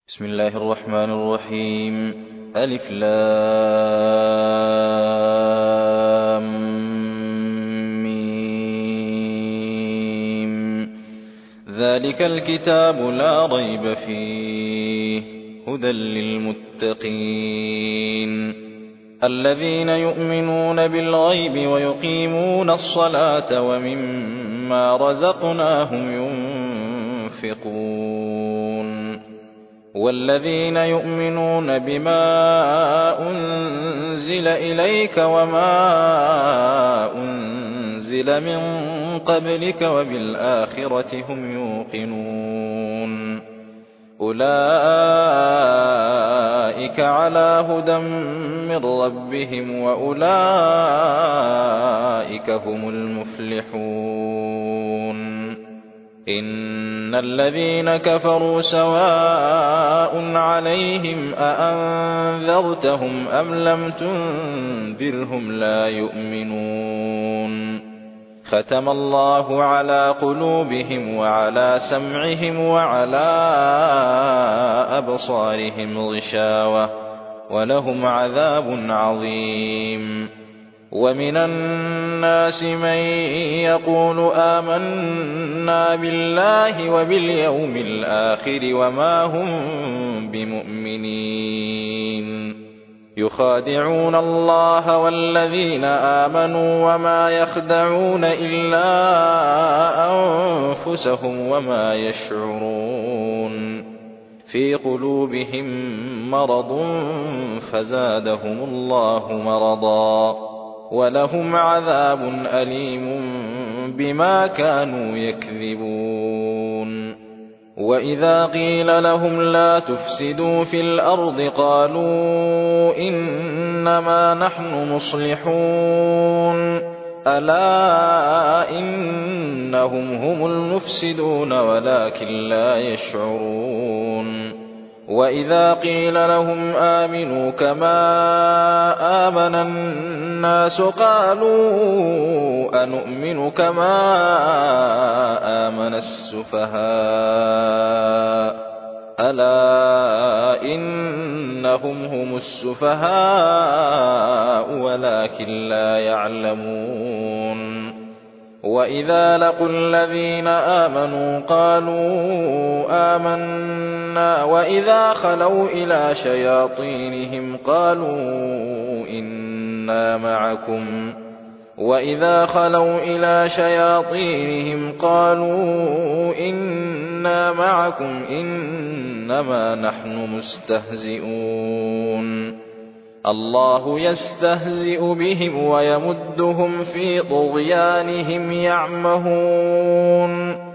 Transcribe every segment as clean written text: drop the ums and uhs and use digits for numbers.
بسم الله الرحمن الرحيم. ألف لام ميم. ذلك الكتاب لا ريب فيه هدى للمتقين الذين يؤمنون بالغيب ويقيمون الصلاة ومما رزقناهم ينفقون والذين يؤمنون بما أنزل إليك وما أنزل من قبلك وبالآخرة هم يوقنون أولئك على هدى من ربهم وأولئك هم المفلحون إن الذين كفروا سواء عليهم أأنذرتهم أم لم تنذرهم لا يؤمنون ختم الله على قلوبهم وعلى سمعهم وعلى أبصارهم غشاوة ولهم عذاب عظيم ومن الناس من يقول آمنا بالله وباليوم الآخر وما هم بمؤمنين يخادعون الله والذين آمنوا وما يخدعون إلا أنفسهم وما يشعرون في قلوبهم مرض فزادهم الله مرضا ولهم عذاب أليم بما كانوا يكذبون وإذا قيل لهم لا تفسدوا في الأرض قالوا إنما نحن مصلحون ألا إنهم هم المفسدون ولكن لا يشعرون وإذا قيل لهم آمنوا كما آمن الناس قالوا أنؤمن كما آمن السفهاء ألا إنهم هم السفهاء ولكن لا يعلمون وإذا لقوا الذين آمنوا قالوا آمنا وإذا خلوا إلى شياطينهم قالوا إنا معكم إنما نحن مستهزئون الله يستهزئ بهم ويمدهم في طغيانهم يعمهون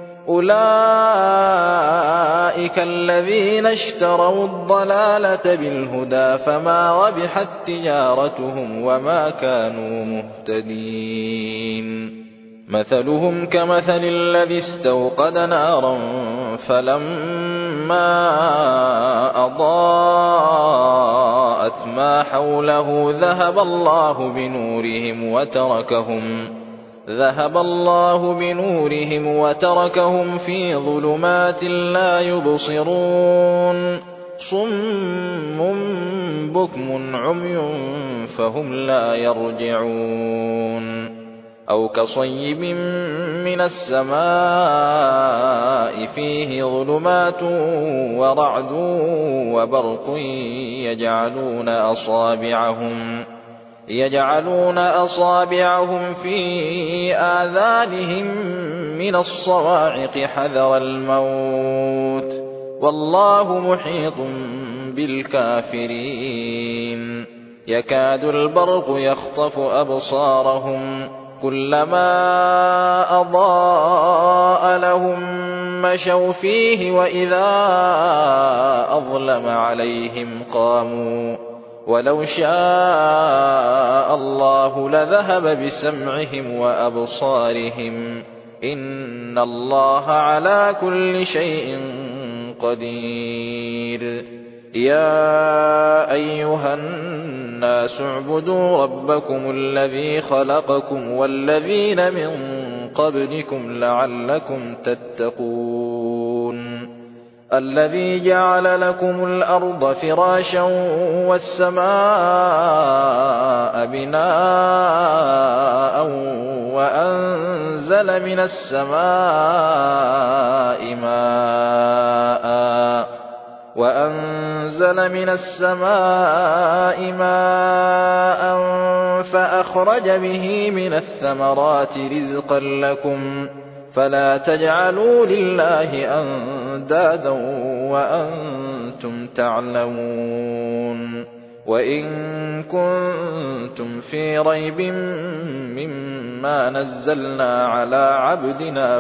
أولئك الذين اشتروا الضلالة بالهدى فما ربحت تجارتهم وما كانوا مهتدين مثلهم كمثل الذي استوقد نارا فلما أضاءت ما حوله ذهب الله بنورهم وتركهم في ظلمات لا يبصرون صم بكم عمي فهم لا يرجعون أو كصيب من السماء فيه ظلمات ورعد وبرق يجعلون أصابعهم في آذانهم من الصواعق حذر الموت والله محيط بالكافرين يكاد البرق يخطف أبصارهم كلما أضاء لهم مشوا فيه وإذا أظلم عليهم قاموا ولو شاء الله لذهب بسمعهم وأبصارهم إن الله على كل شيء قدير يا أيها الناس اعبدوا ربكم الذي خلقكم والذين من قبلكم لعلكم تتقون الذي جعل لكم الأرض فراشا والسماء بناء وأنزل من السماء ماء فأخرج به من الثمرات رزقا لكم فلا تجعلوا لله أندادا وأنتم تعلمون وإن كنتم في ريب مما نزلنا على عبدنا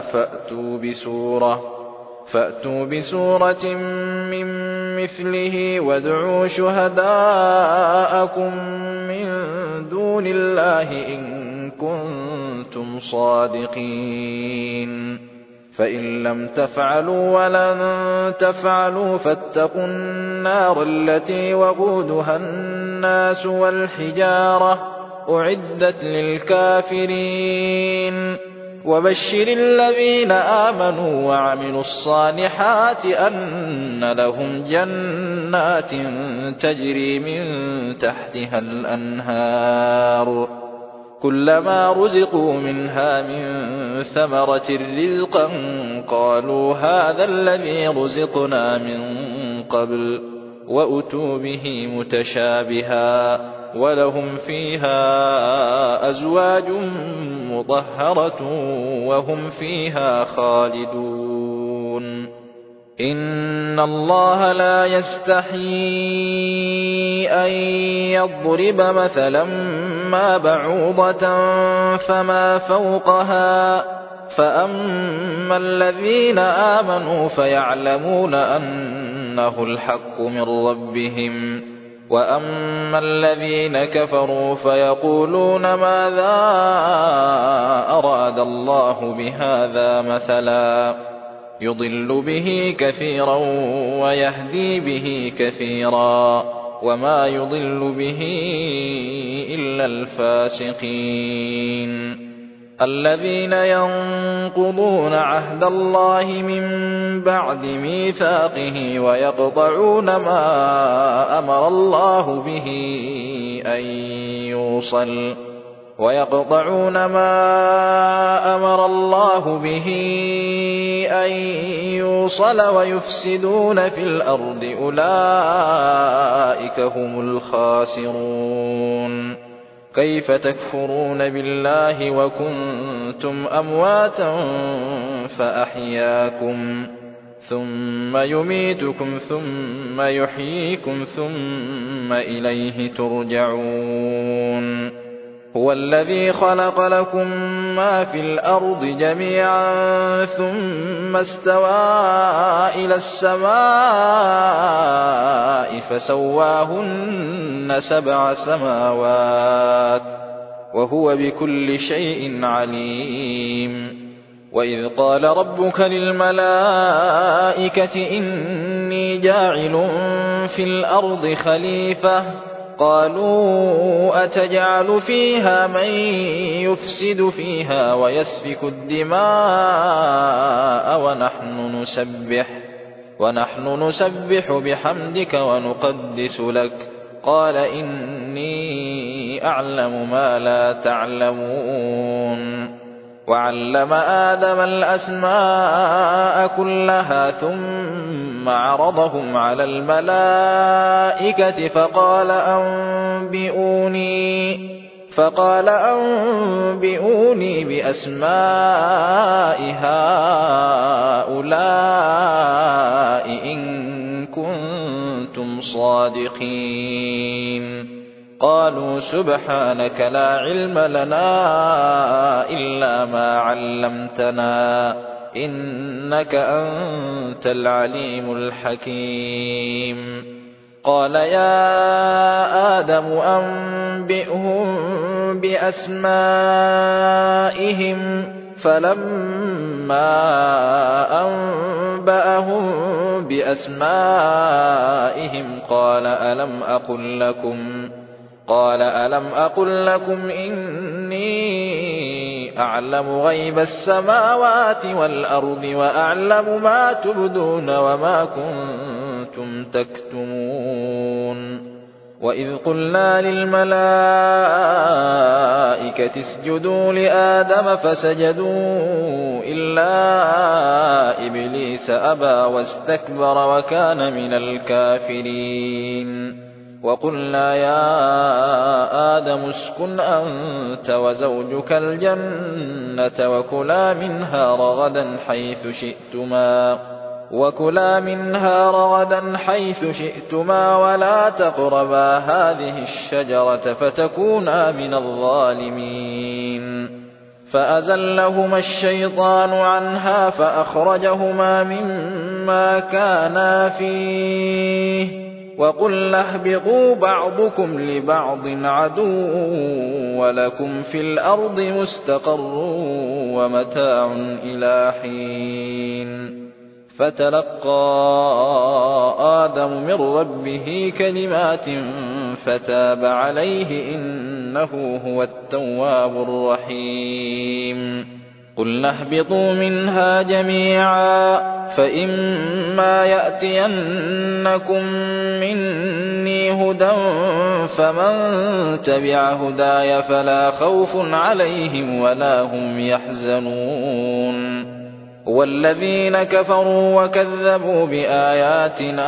فأتوا بسورة من مثله وادعوا شهداءكم من دون الله إن كنتم صادقين فإن لم تفعلوا ولن تفعلوا فاتقوا النار التي وقودها الناس والحجارة أعدت للكافرين وبشر الذين آمنوا وعملوا الصالحات أن لهم جنات تجري من تحتها الأنهار كلما رزقوا منها من ثمرة رزقا قالوا هذا الذي رزقنا من قبل وأتوا به متشابها ولهم فيها أزواج مطهرة وهم فيها خالدون إن الله لا يستحيي أن يضرب مثلا ما بعوضة فما فوقها فأما الذين آمنوا فيعلمون أنه الحق من ربهم وأما الذين كفروا فيقولون ماذا أراد الله بهذا مثلا يضل به كثيرا ويهدي به كثيرا وما يضل به إلا الفاسقين الذين ينقضون عهد الله من بعد ميثاقه ويقطعون ما أمر الله به أن يوصل ويفسدون في الأرض أولئك هم الخاسرون كيف تكفرون بالله وكنتم أمواتا فأحياكم ثم يميتكم ثم يحييكم ثم إليه ترجعون هو الذي خلق لكم ما في الأرض جميعا ثم استوى إلى السماء فسواهن 7 سماوات وهو بكل شيء عليم وإذ قال ربك للملائكة إني جاعل في الأرض خليفة قالوا أتجعل فيها من يفسد فيها ويسفك الدماء ونحن نسبح بحمدك ونقدس لك قال إني أعلم ما لا تعلمون وعلم آدم الأسماء كلها ثم عرضهم على الملائكة فقال أنبئوني بأسماء هؤلاء إن كنتم صادقين قالوا سبحانك لا علم لنا إلا ما علمتنا إنك أنت العليم الحكيم قال يا آدم أنبئهم بأسمائهم فلما أنبأهم بأسمائهم قال ألم أقل لكم إني أعلم غيب السماوات والأرض وأعلم ما تبدون وما كنتم تكتمون وإذ قلنا للملائكة اسجدوا لآدم فسجدوا إلا إبليس أبى واستكبر وكان من الكافرين وقلنا يا آدم اسكن أنت وزوجك الجنة وكلا منها رغدا حيث شئتما ولا تقربا هذه الشجرة فتكونا من الظالمين فأزلهما الشيطان عنها فأخرجهما مما كانا فيه وقلنا اهبطوا بعضكم لبعض عدو ولكم في الأرض مستقر ومتاع إلى حين فتلقى آدم من ربه كلمات فتاب عليه إنه هو التواب الرحيم قلنا اهبطوا منها جميعا فإما يأتينكم مني هدى فمن تبع هداي فلا خوف عليهم ولا هم يحزنون والذين كفروا وكذبوا بآياتنا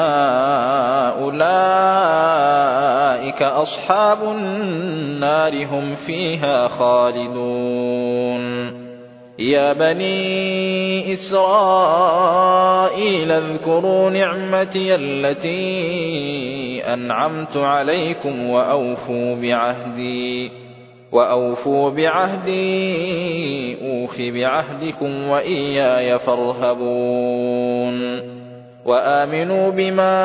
أولئك أصحاب النار هم فيها خالدون يا بني إسرائيل اذكروا نعمتي التي أنعمت عليكم وأوفوا بعهدي أوف بعهدكم وإياي فارهبون وآمنوا بما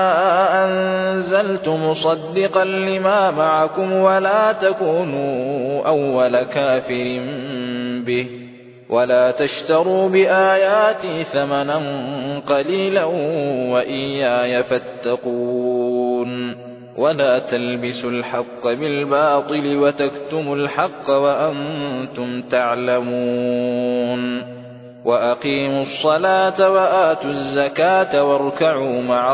أنزلت مصدقا لما معكم ولا تكونوا أول كافر به ولا تشتروا بآياتي ثمنا قليلا وإياي فاتقون ولا تلبسوا الحق بالباطل وتكتموا الحق وأنتم تعلمون وأقيموا الصلاة وآتوا الزكاة واركعوا مع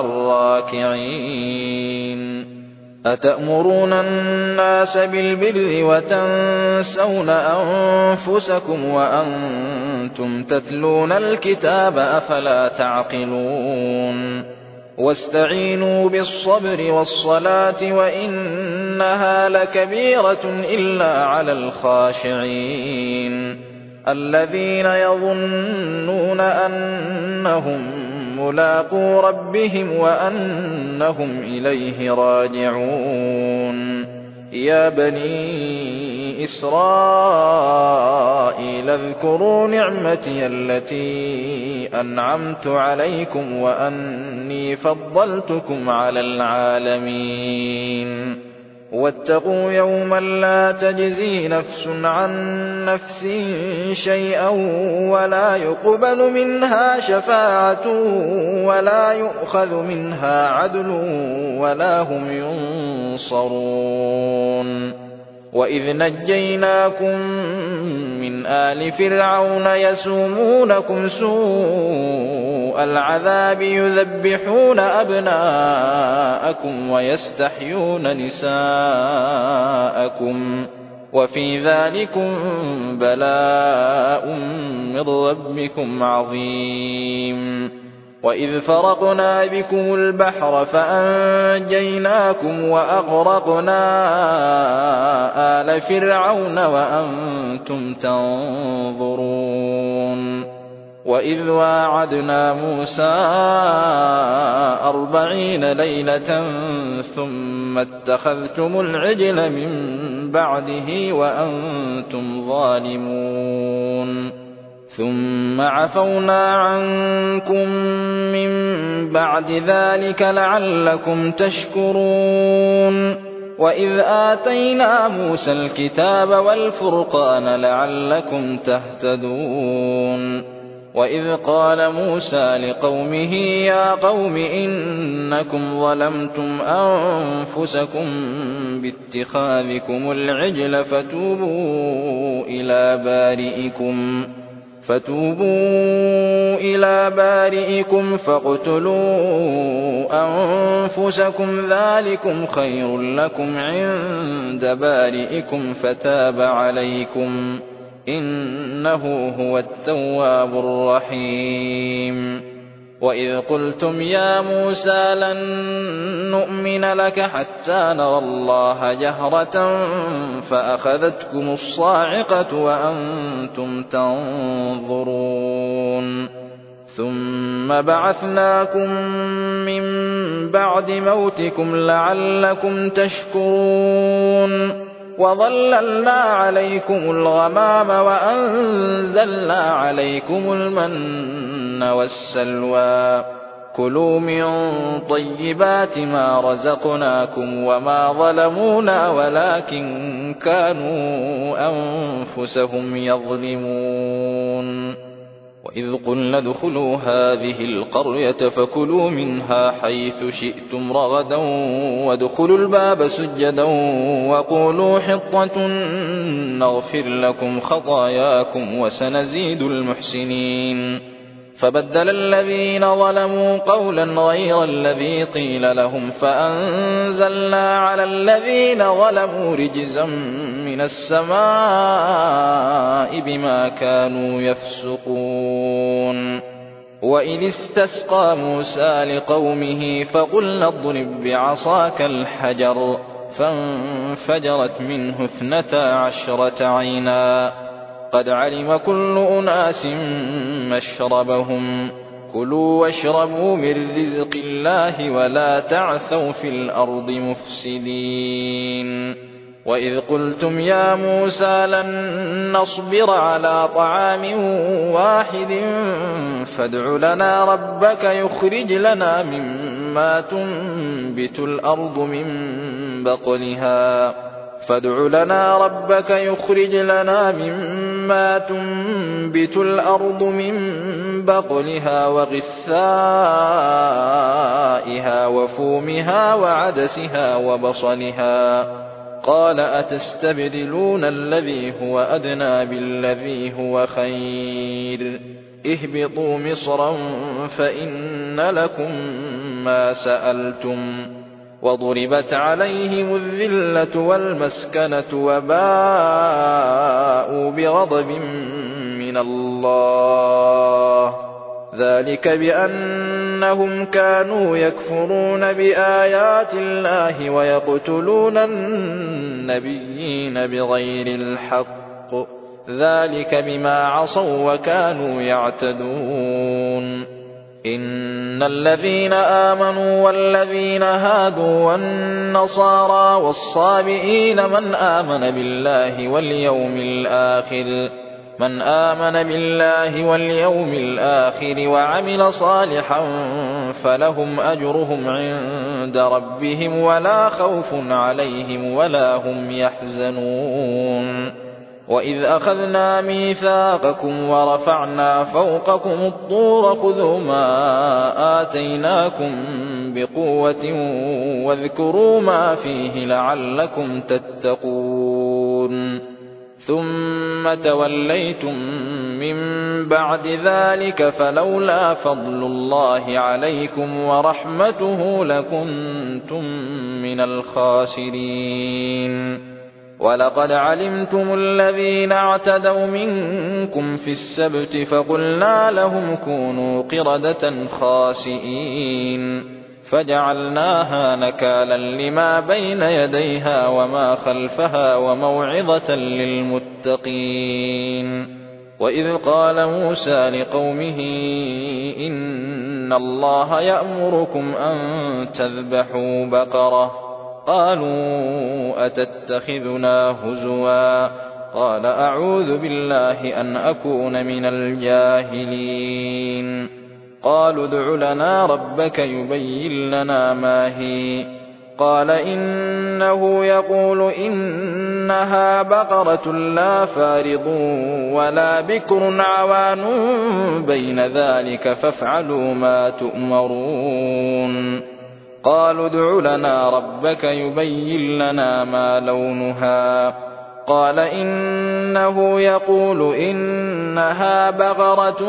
الراكعين أتأمرون الناس بالبر وتنسون أنفسكم وأنتم تتلون الكتاب أفلا تعقلون واستعينوا بالصبر والصلاة وإنها لكبيرة إلا على الخاشعين الذين يظنون أنهم ملاقو ربهم وأنهم إليه راجعون يا بني إسرائيل اذكروا نعمتي التي أنعمت عليكم وأني فضلتكم على العالمين واتقوا يوما لا تجزي نفس عن نفس شيئا ولا يقبل منها شفاعة ولا يؤخذ منها عدل ولا هم ينصرون وإذ نجيناكم من آل فرعون يسومونكم سوء العذاب يذبحون أبناءكم ويستحيون نساءكم وفي ذلكم بلاء من ربكم عظيم وإذ فرقنا بكم البحر فأنجيناكم وأغرقنا آل فرعون وأنتم تنظرون وإذ واعدنا موسى 40 ليلة ثم اتخذتم العجل من بعده وأنتم ظالمون ثم عفونا عنكم من بعد ذلك لعلكم تشكرون وإذ آتينا موسى الكتاب والفرقان لعلكم تهتدون وإذ قال موسى لقومه يا قوم إنكم ظلمتم أنفسكم باتخاذكم العجل فتوبوا إلى بارئكم فاقتلوا أنفسكم ذلكم خير لكم عند بارئكم فتاب عليكم إنه هو التواب الرحيم وإذ قلتم يا موسى لن نؤمن لك حتى نرى الله جهرة فأخذتكم الصاعقة وأنتم تنظرون ثم بعثناكم من بعد موتكم لعلكم تشكرون وظللنا عليكم الغمام وأنزلنا عليكم المن والسلوى كلوا من طيبات ما رزقناكم وما ظلمونا ولكن كانوا أنفسهم يظلمون وإذ قلنا ادخلوا هذه القرية فكلوا منها حيث شئتم رغدا وادخلوا الباب سجدا وقولوا حطة نغفر لكم خطاياكم وسنزيد المحسنين فبدل الذين ظلموا قولا غير الذي قيل لهم فأنزلنا على الذين ظلموا رجزا من السماء بما كانوا يفسقون وإذ استسقى موسى لقومه فقلنا اضرب بعصاك الحجر فانفجرت منه 12 عينا قد علم كل أناس مشربهم كلوا واشربوا من رزق الله ولا تعثوا في الأرض مفسدين وإذ قلتم يا موسى لن نصبر على طعام واحد فادع لنا ربك يخرج لنا مما تنبت الأرض من بقلها وغثائها وفومها وعدسها وبصلها قال أتستبدلون الذي هو أدنى بالذي هو خير اهبطوا مصرا فإن لكم ما سألتم وضربت عليهم الذلة والمسكنة وباءوا بغضب من الله ذلك بأنهم كانوا يكفرون بآيات الله ويقتلون النبيين بغير الحق ذلك بما عصوا وكانوا يعتدون إن الذين آمنوا والذين هادوا والنصارى والصابئين من آمن بالله واليوم الآخر وعمل صالحا فلهم أجرهم عند ربهم ولا خوف عليهم ولا هم يحزنون وإذ أخذنا ميثاقكم ورفعنا فوقكم الطور خذوا ما آتيناكم بقوة واذكروا ما فيه لعلكم تتقون ثم توليتم من بعد ذلك فلولا فضل الله عليكم ورحمته لكنتم من الخاسرين ولقد علمتم الذين اعتدوا منكم في السبت فقلنا لهم كونوا قردة خاسئين فجعلناها نكالا لما بين يديها وما خلفها وموعظة للمتقين وإذ قال موسى لقومه إن الله يأمركم أن تذبحوا بقرة قالوا أتتخذنا هزوا قال أعوذ بالله أن أكون من الجاهلين قالوا ادع لنا ربك يبين لنا ما هي قال إنه يقول إنها بقرة لا فارض ولا بكر عوان بين ذلك فافعلوا ما تؤمرون قالوا ادع لنا ربك يبين لنا ما لونها قال إنه يقول إنها بقرة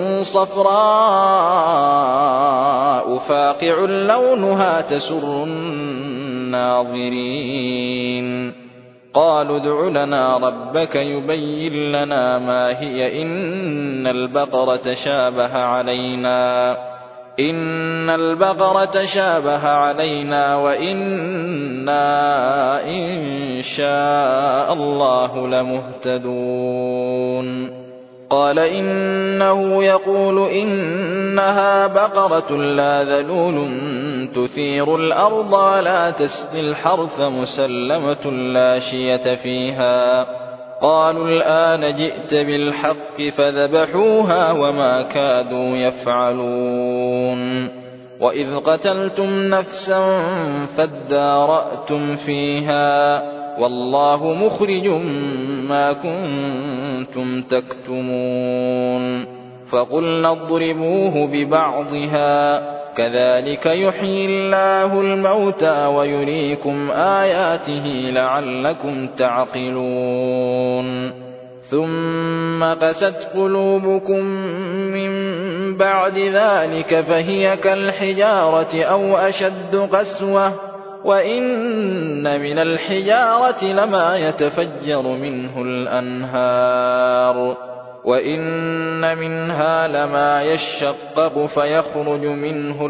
صفراء فاقع لونها تسر الناظرين قالوا ادع لنا ربك يبين لنا ما هي إن البقرة شابه علينا وإنا إن شاء الله لمهتدون قال إنه يقول إنها بقرة لا ذلول تثير الأرض ولا تسقي الحرث مسلمة لا شية فيها قالوا الآن جئت بالحق فذبحوها وما كادوا يفعلون وإذ قتلتم نفسا فادارأتم فيها والله مخرج ما كنتم تكتمون فقلنا اضربوه ببعضها كذلك يحيي الله الموتى ويريكم آياته لعلكم تعقلون ثم قست قلوبكم من بعد ذلك فهي كالحجارة أو أشد قسوة وإن من الحجارة لما يتفجر منه الأنهار وإن منها لما يشقق فيخرج منه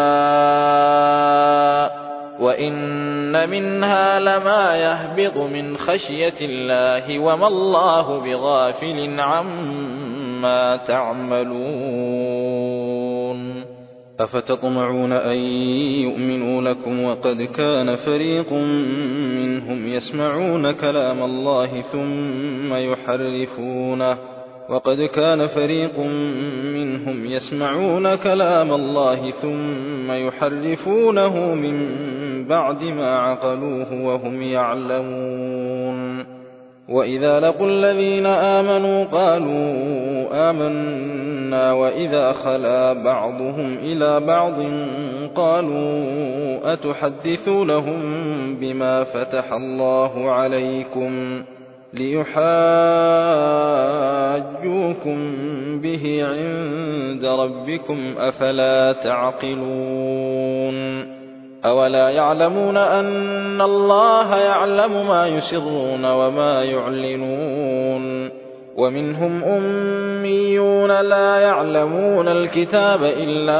الماء وإن منها لما يهبط من خشية الله وما الله بغافل عما تعملون أفتطمعون أن يؤمنوا لكم وقد كان فريق منهم يسمعون كلام الله ثم يحرفونه من بعد ما عقلوه وهم يعلمون وإذا لقوا الذين آمنوا قالوا آمنا وإذا خلا بعضهم إلى بعض قالوا أتحدثونهم بما فتح الله عليكم ليحاجوكم به عند ربكم أفلا تعقلون أولا يعلمون أن الله يعلم ما يسرون وما يعلنون ومنهم أميون لا يعلمون الكتاب إلا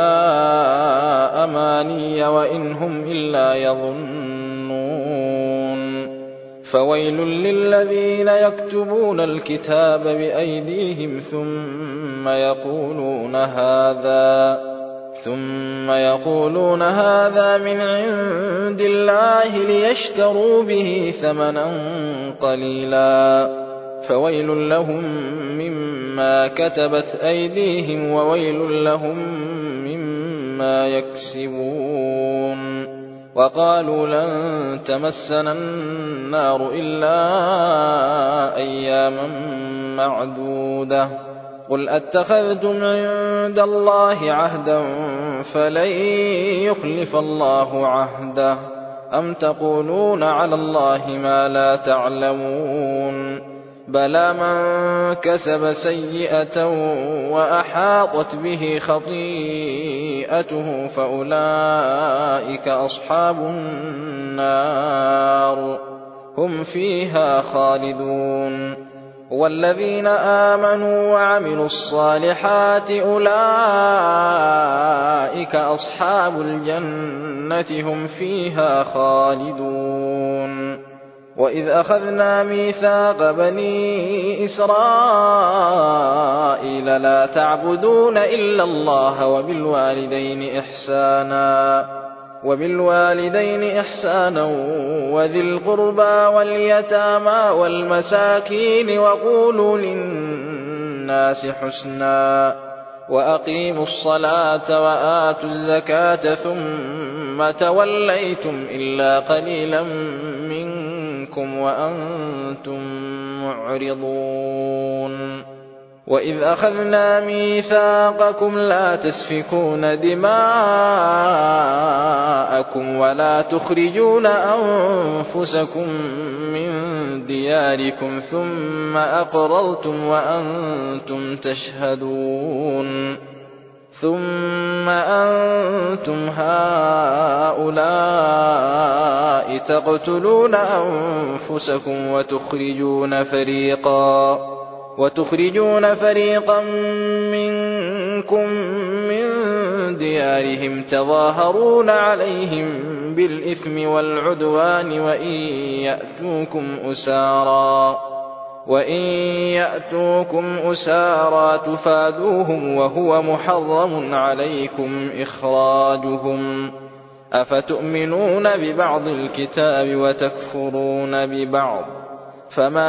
أماني وإن هم إلا يظنون فويل للذين يكتبون الكتاب بأيديهم ثم يقولون هذا من عند الله ليشتروا به ثمنا قليلا فويل لهم مما كتبت أيديهم وويل لهم مما يكسبون وقالوا لن تمسنا النار إلا أياما معدودة قل أتخذتم عند الله عهدا فلن يخلف الله عهده أم تقولون على الله ما لا تعلمون بلى من كسب سيئة وأحاطت به خطيئته فأولئك أصحاب النار هم فيها خالدون والذين آمنوا وعملوا الصالحات أولئك أصحاب الجنة هم فيها خالدون وإذ أخذنا ميثاق بني إسرائيل لا تعبدون إلا الله وبالوالدين إحسانا وذي القربى واليتامى والمساكين وقولوا للناس حسنا وأقيموا الصلاة وآتوا الزكاة ثم توليتم إلا قليلا منكم وأنتم معرضون وإذ أخذنا ميثاقكم لا تسفكون دماءكم ولا تخرجون أنفسكم من دياركم ثم أقررتم وأنتم تشهدون ثم أنتم هؤلاء تقتلون أنفسكم وتخرجون فريقا منكم من ديارهم تظاهرون عليهم بالإثم والعدوان وإن يأتوكم أسارى تفادوهم وهو محرم عليكم إخراجهم أفتؤمنون ببعض الكتاب وتكفرون ببعض فما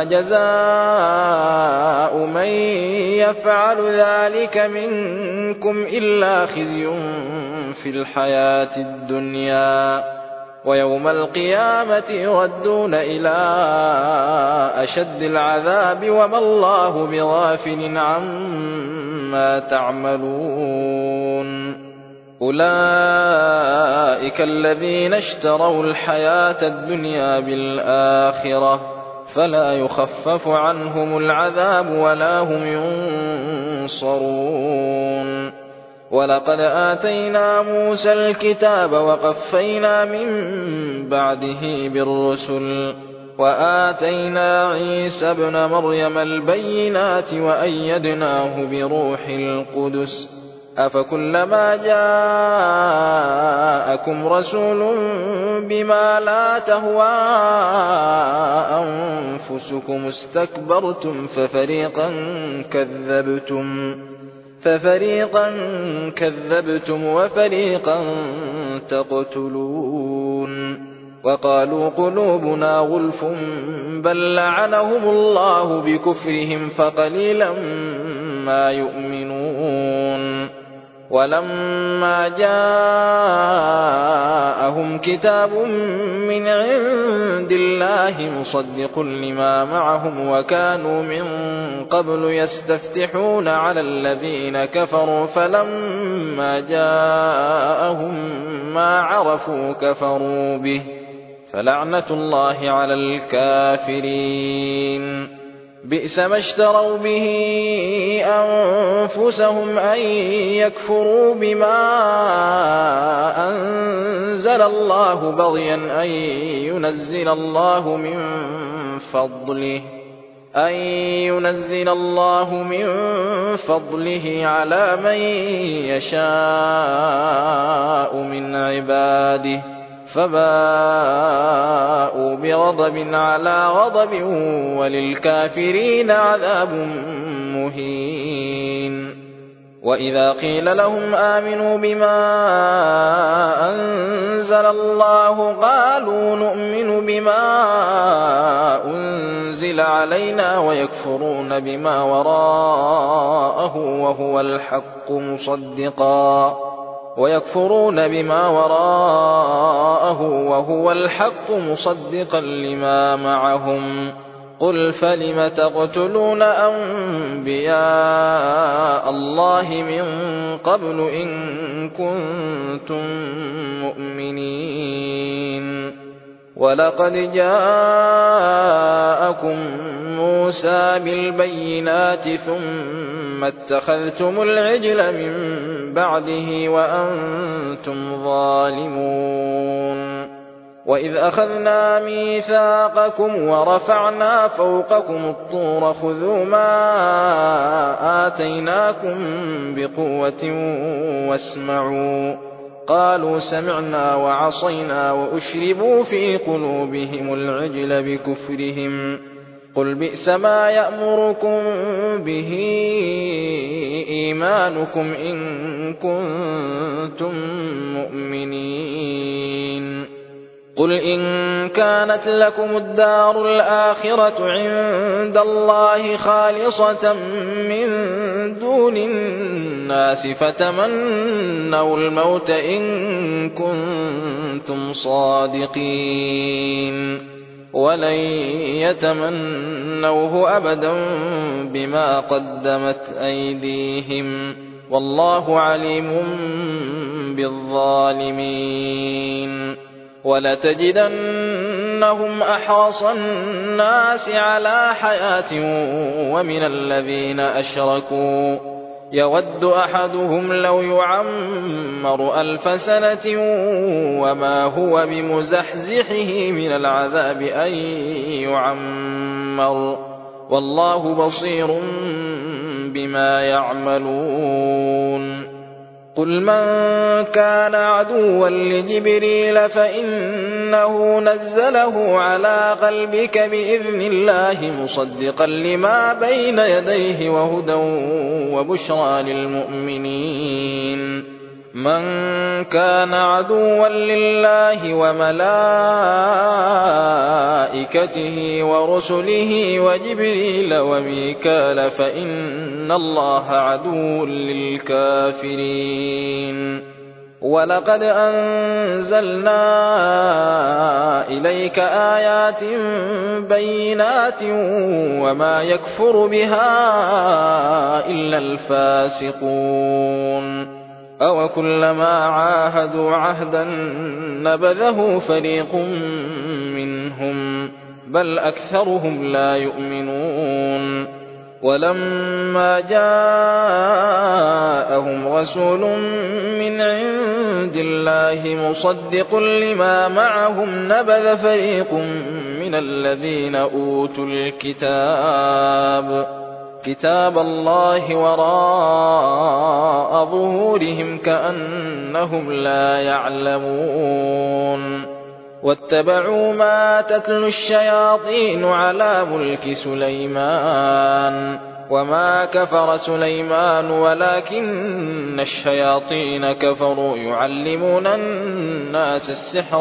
جزاء من يفعل ذلك منكم إلا خزي في الحياة الدنيا ويوم القيامة يردون إلى أشد العذاب وما الله بغافل عما تعملون أولئك الذين اشتروا الحياة الدنيا بالآخرة فلا يخفف عنهم العذاب ولا هم ينصرون ولقد آتينا موسى الكتاب وقفينا من بعده بالرسل وآتينا عيسى ابن مريم البينات وأيدناه بروح القدس أفكلما جاءكم رسول بما لا تهوى أنفسكم استكبرتم ففريقا كذبتم وفريقا تقتلون وقالوا قلوبنا غلف بل لعنهم الله بكفرهم فقليلا ما يؤمنون ولما جاءهم كتاب من عند الله مصدق لما معهم وكانوا من قبل يستفتحون على الذين كفروا فلما جاءهم ما عرفوا كفروا به فلعنة الله على الكافرين بئس ما اشتروا به أنفسهم أن يكفروا بما أنزل الله بغيا أن ينزل الله من فضله على من يشاء من عباده فباءوا بغضب على غضب وللكافرين عذاب مهين وإذا قيل لهم آمنوا بما أنزل الله قالوا نؤمن بما أنزل علينا ويكفرون بما وراءه وهو الحق مصدقا لما معهم قل فلم تقتلون أنبياء الله من قبل إن كنتم مؤمنين ولقد جاءكم موسى بالبينات ثم اتخذتم العجل من بعده وأنتم ظالمون وإذ أخذنا ميثاقكم ورفعنا فوقكم الطور خذوا ما آتيناكم بقوة واسمعوا قالوا سمعنا وعصينا وأشربوا في قلوبهم العجل بكفرهم قل بئس ما يأمركم به إيمانكم إن كنتم مؤمنين قل إن كانت لكم الدار الآخرة عند الله خالصة من دون الناس فتمنوا الموت إن كنتم صادقين ولن يتمنوه أبدا بما قدمت أيديهم والله عليم بالظالمين ولتجدنهم أحرص الناس على حياة ومن الذين أشركوا يود أحدهم لو يعمر 1000 سنة وما هو بمزحزحه من العذاب أن يعمر والله بصير بما يعملون قل من كان عدوا لجبريل فإنه نزله على قلبك بإذن الله مصدقا لما بين يديه وهدى وبشرى للمؤمنين من كان عدوا لله وملائكته ورسله وجبريل وميكال فإن الله عدو للكافرين ولقد أنزلنا إليك آيات بينات وما يكفر بها إلا الفاسقون أو كلما عاهدوا عهدا نبذه فريق منهم بل أكثرهم لا يؤمنون ولما جاءهم رسول من عند الله مصدق لما معهم نبذ فريق من الذين أوتوا كتاب الله وراء ظهورهم كأنهم لا يعلمون واتبعوا ما تتلو الشياطين على ملك سليمان وما كفر سليمان ولكن الشياطين كفروا يعلمون الناس السحر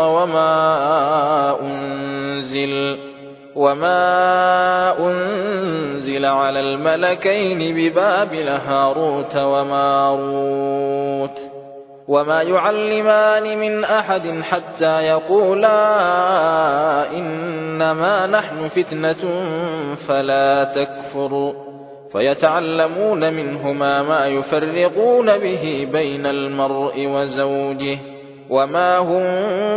وما أنزل على الملكين ببابل هاروت وماروت وما يعلمان من أحد حتى يقولا إنما نحن فتنة فلا تكفر فيتعلمون منهما ما يفرقون به بين المرء وزوجه وما هم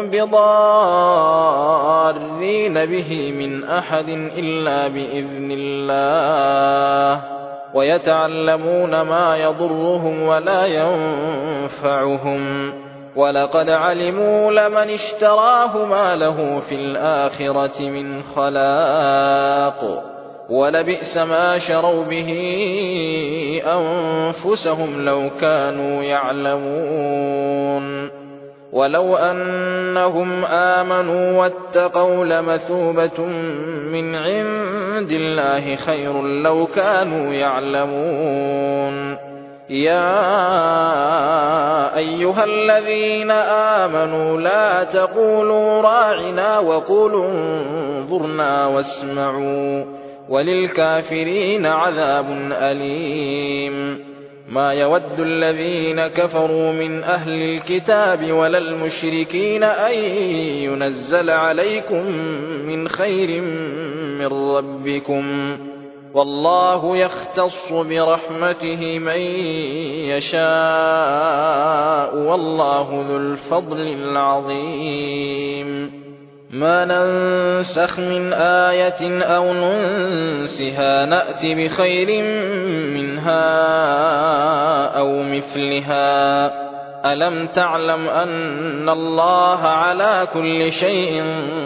بضارين به من أحد إلا بإذن الله ويتعلمون ما يضرهم ولا ينفعهم ولقد علموا لمن اشتراه ما له في الآخرة من خلاق ولبئس ما شروا به أنفسهم لو كانوا يعلمون ولو أنهم آمنوا واتقوا لمثوبة من عند الله خير لو كانوا يعلمون يا أيها الذين آمنوا لا تقولوا راعنا وقولوا انظرنا واسمعوا وللكافرين عذاب أليم ما يود الذين كفروا من أهل الكتاب ولا المشركين أن ينزل عليكم من خير من ربكم والله يختص برحمته من يشاء والله ذو الفضل العظيم ما ننسخ من آية أو ننسها نأت بخير منها أو مثلها ألم تعلم أن الله على كل شيء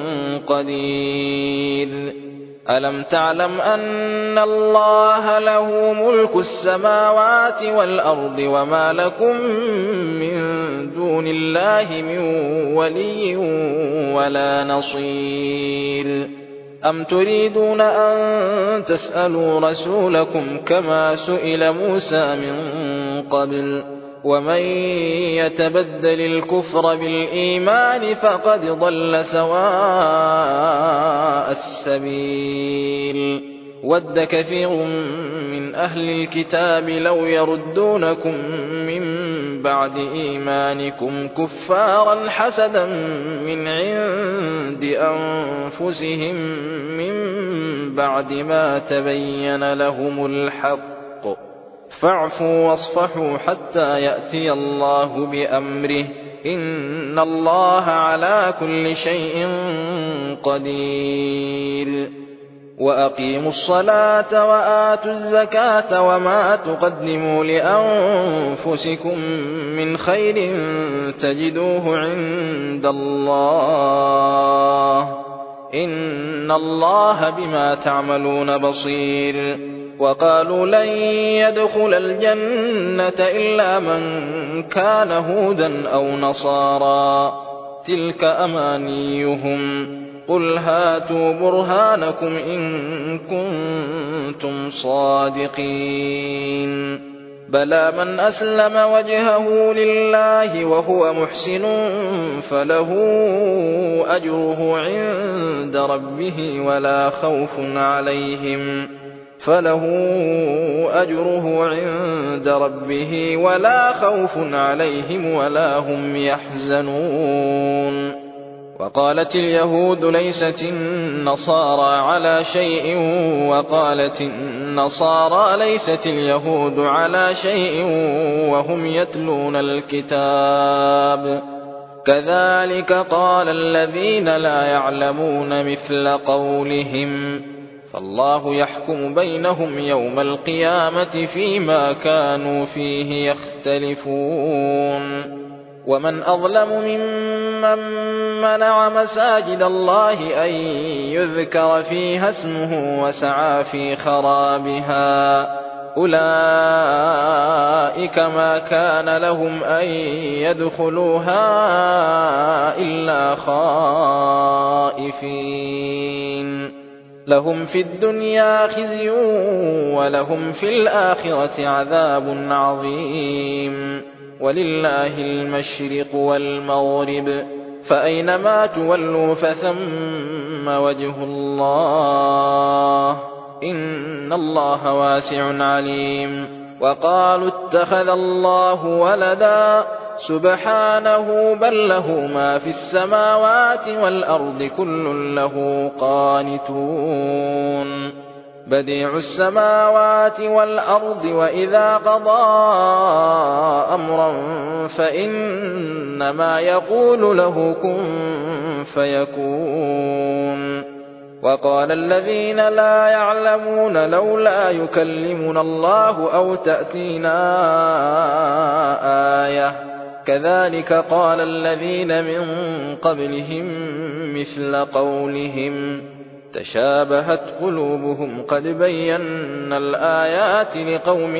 قدير ألم تعلم أن الله له ملك السماوات والأرض وما لكم من دون الله من ولي ولا نصير أم تريدون أن تسألوا رسولكم كما سئل موسى من قبل ومن يتبدل الكفر بالإيمان فقد ضل سواء السبيل وَدَّ كَثِيرٌ مِّنْ أَهْلِ الْكِتَابِ لَوْ يَرُدُّونَكُم مِّن بَعْدِ إِيمَانِكُمْ كُفَّارًا حَسَدًا مِّنْ عِندِ أَنفُسِهِم مِّن بَعْدِ مَا تَبَيَّنَ لَهُمُ الْحَقُّ ۖ فَاعْفُوا وَاصْفَحُوا حَتَّىٰ يَأْتِيَ اللَّهُ بِأَمْرِهِ ۗ إِنَّ اللَّهَ عَلَىٰ كُلِّ شَيْءٍ قَدِيرٌ. وَأَقِيمُوا الصَّلَاةَ وَآتُوا الزَّكَاةَ وَمَا تُقَدِّمُوا لِأَنفُسِكُم مِّنْ خَيْرٍ تَجِدُوهُ عِندَ اللَّهِ ۗ إِنَّ اللَّهَ بِمَا تَعْمَلُونَ بَصِيرٌ. وَقَالُوا لَن يَدْخُلَ الْجَنَّةَ إِلَّا مَن كَانَ هُودًا أَوْ نَصَارَىٰ ۗ تِلْكَ أَمَانِيُّهُمْ ۗ قُلْ هَاتُوا بُرْهَانَكُمْ إِن كُنتُمْ صَادِقِينَ. بَلَىٰ مَنْ أَسْلَمَ وَجْهَهُ لِلَّهِ وَهُوَ مُحْسِنٌ فَلَهُ أَجْرُهُ عِندَ رَبِّهِ وَلَا خَوْفٌ عَلَيْهِمْ وَلَا هُمْ يَحْزَنُونَ. وَقَالَتِ الْيَهُودُ لَيْسَتِ النَّصَارَىٰ عَلَىٰ شَيْءٍ وَقَالَتِ النَّصَارَىٰ لَيْسَتِ الْيَهُودُ عَلَىٰ شَيْءٍ وَهُمْ يَتْلُونَ الْكِتَابَ ۗ كَذَٰلِكَ قَالَ الَّذِينَ لَا يَعْلَمُونَ مِثْلَ قَوْلِهِمْ ۚ فَاللَّهُ يَحْكُمُ بَيْنَهُمْ يَوْمَ الْقِيَامَةِ فِيمَا كَانُوا فِيهِ يَخْتَلِفُونَ. وَمَنْ أَظْلَمُ مِمَّن مَّنَعَ مَسَاجِدَ اللَّهِ أَن يُذْكَرَ فِيهَا اسْمُهُ وَسَعَىٰ فِي خَرَابِهَا ۚ أُولَٰئِكَ مَا كَانَ لَهُمْ أَن يَدْخُلُوهَا إِلَّا خَائِفِينَ. لَهُمْ فِي الدُّنْيَا خِزْيٌ وَلَهُمْ فِي الْآخِرَةِ عَذَابٌ عَظِيمٌ. وَلِلَّهِ الْمَشْرِقُ وَالْمَغْرِبُ، فَأَيْنَمَا تُوَلُّوا فَثَمَّ وَجْهُ اللَّهِ ۚ إِنَّ اللَّهَ وَاسِعٌ عَلِيمٌ. وَقَالُوا اتَّخَذَ اللَّهُ وَلَدًا، سُبْحَانَهُ بَل لَّهُ مَا فِي السَّمَاوَاتِ وَالْأَرْضِ كُلٌّ لَّهُ قَانِتُونَ. بَدِيعُ السَّمَاوَاتِ وَالْأَرْضِ، وَإِذَا قَضَىٰ أَمْرًا فَإِنَّمَا يَقُولُ لَهُ كُن فَيَكُونُ. وَقَالَ الَّذِينَ لَا يَعْلَمُونَ لَوْلَا يُكَلِّمُنَا اللَّهُ أَوْ تَأْتِينَا آيَةٌ ۗ كَذَٰلِكَ قَالَ الَّذِينَ مِن قَبْلِهِم مِّثْلَ قَوْلِهِمْ ۘ تَشَابَهَتْ قُلُوبُهُمْ ۗ قَدْ بَيَّنَّا الْآيَاتِ لِقَوْمٍ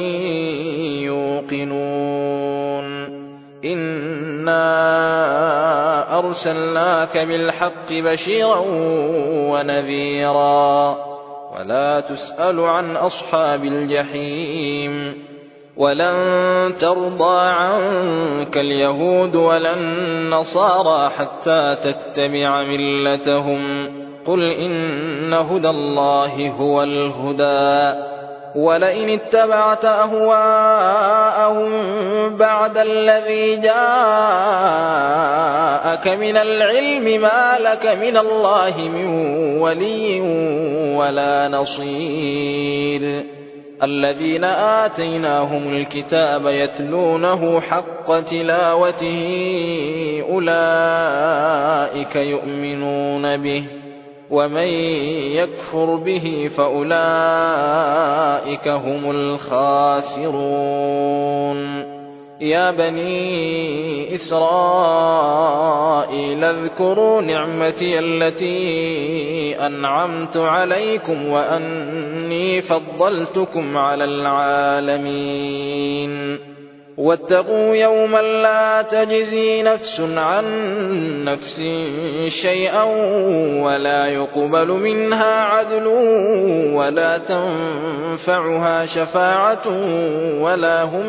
يُوقِنُونَ. إِنَّا أَرْسَلْنَاكَ بِالْحَقِّ بَشِيرًا وَنَذِيرًا، وَلَا تُسْأَلُ عَنْ أَصْحَابِ الْجَحِيمِ. وَلَن تَرْضَىٰ عَنكَ الْيَهُودُ وَلَا النَّصَارَىٰ حَتَّىٰ تَتَّبِعَ مِلَّتَهُمْ ۗ قُلْ إِنَّ هُدَى اللَّهِ هُوَ الْهُدَىٰ ۗ وَلَئِنِ اتَّبَعْتَ أَهْوَاءَهُم بَعْدَ الَّذِي جَاءَكَ مِنَ الْعِلْمِ مَا لَكَ مِنَ اللَّهِ مِن وَلِيٍّ وَلَا نَصِيرٍ. الَّذِينَ آتَيْنَاهُمُ الْكِتَابَ يَتْلُونَهُ حَقَّ تِلَاوَتِهِ أُولَٰئِكَ يُؤْمِنُونَ بِهِ ۗ وَمَن يَكْفُرْ بِهِ فَأُولَٰئِكَ هُمُ الْخَاسِرُونَ. يَا بَنِي إِسْرَائِيلَ اذْكُرُوا نِعْمَتِيَ الَّتِي أَنْعَمْتُ عَلَيْكُمْ وَأَنِّي فَضَّلْتُكُمْ عَلَى الْعَالَمِينَ. وَاتَّقُوا يَوْمًا لَّا تَجْزِي نَفْسٌ عَن نَّفْسٍ شَيْئًا وَلَا يُقْبَلُ مِنْهَا عَدْلٌ وَلَا تَنفَعُهَا شَفَاعَةٌ وَلَا هُمْ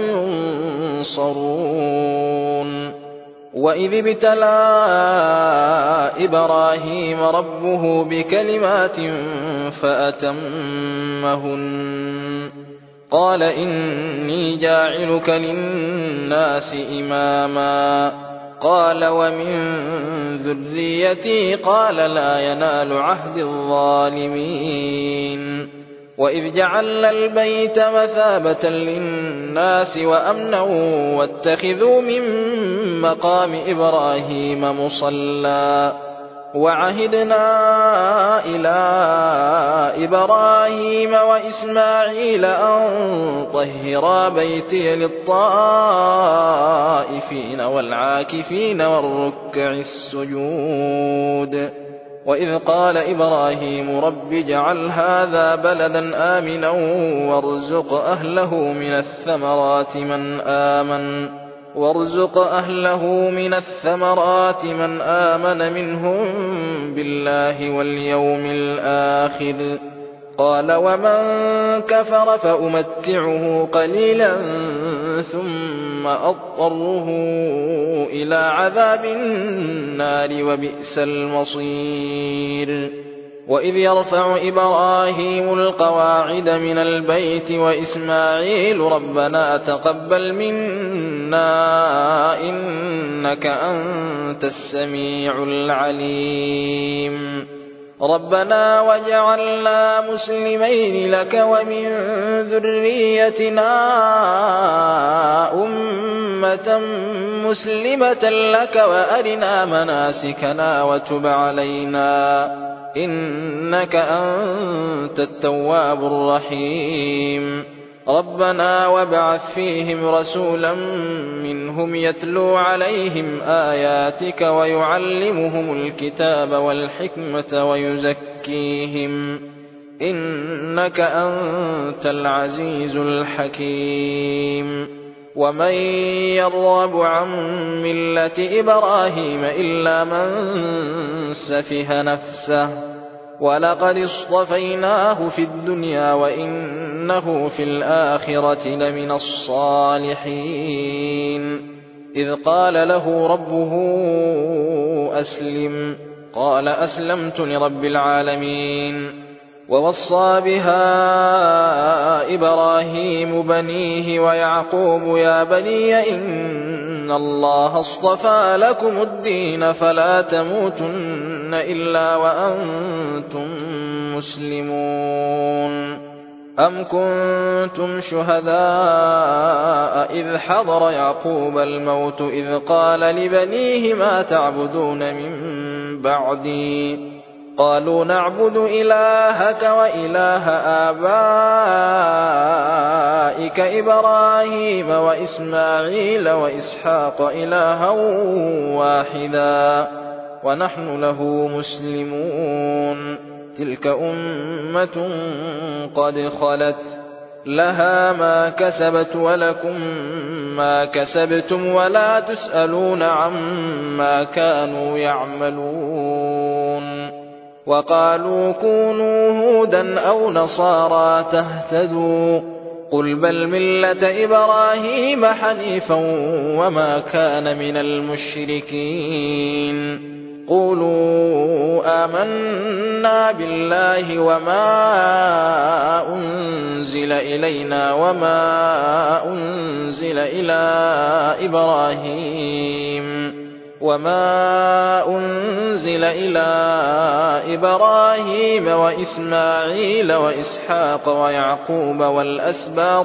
يُنصَرُونَ. وَإِذِ ابْتَلَىٰ إِبْرَاهِيمَ رَبُّهُ بِكَلِمَاتٍ فأتمهن قال إني جاعلك للناس إماما قال ومن ذريتي قال لا ينال عهد الظالمين وإذ جعلنا البيت مثابة للناس وأمنا واتخذوا من مقام إبراهيم مصلى وعهدنا إلى إبراهيم وإسماعيل أن طهرا بيتي للطائفين والعاكفين والركع السجود وإذ قال إبراهيم رب اجعل هذا بلدا آمنا وارزق أهله من الثمرات من آمن منهم بالله واليوم الآخر قال ومن كفر فأمتعه قليلا ثم أضطره إلى عذاب النار وبئس المصير وإذ يرفع إبراهيم القواعد من البيت وإسماعيل ربنا تقبل منا إنك أنت السميع العليم ربنا وجعلنا مسلمين لك ومن ذريتنا أمة مسلمة لك وأرنا مناسكنا وتب علينا إنك أنت التواب الرحيم ربنا وابعث فيهم رسولا منهم يتلو عليهم آياتك ويعلمهم الكتاب والحكمة ويزكيهم إنك أنت العزيز الحكيم ومن يرغب عن ملة إبراهيم إلا من سفه نفسه ولقد اصطفيناه في الدنيا وإنه في الآخرة لمن الصالحين إذ قال له ربه أسلم قال أسلمت لرب العالمين ووصى بها إبراهيم بنيه ويعقوب يا بني إن الله اصطفى لكم الدين فلا تموتن إلا وأنتم مسلمون أم كنتم شهداء إذ حضر يعقوب الموت إذ قال لبنيه ما تعبدون من بعدي قالوا نعبد إلهك وإله آبائك إبراهيم وإسماعيل وإسحاق إلها واحدا ونحن له مسلمون تلك أمة قد خلت لها ما كسبت ولكم ما كسبتم ولا تسألون عما كانوا يعملون وقالوا كونوا هودا أو نصارى تهتدوا قل بل ملة إبراهيم حنيفا وما كان من المشركين قولوا آمنا بالله وما أنزل إلينا وما أنزل إلى إبراهيم وإسماعيل وإسحاق ويعقوب والأسباط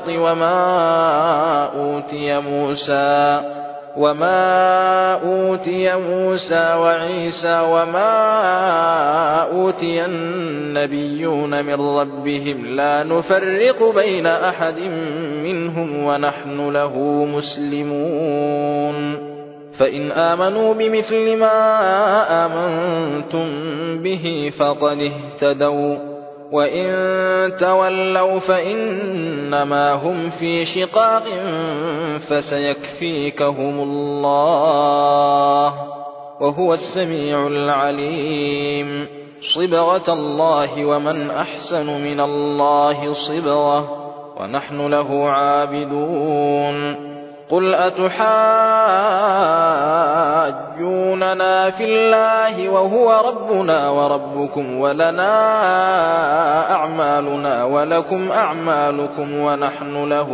وما أوتي موسى وعيسى وما أوتي النبيون من ربهم لا نفرق بين أحد منهم ونحن له مسلمون فإن آمنوا بمثل ما آمنتم به فقد اهتدوا وإن تولوا فإنما هم في شقاق فسيكفيكهم الله وهو السميع العليم صبغة الله ومن أحسن من الله صبغة ونحن له عابدون قل أتحاجوننا في الله وهو ربنا وربكم ولنا أعمالنا ولكم أعمالكم ونحن له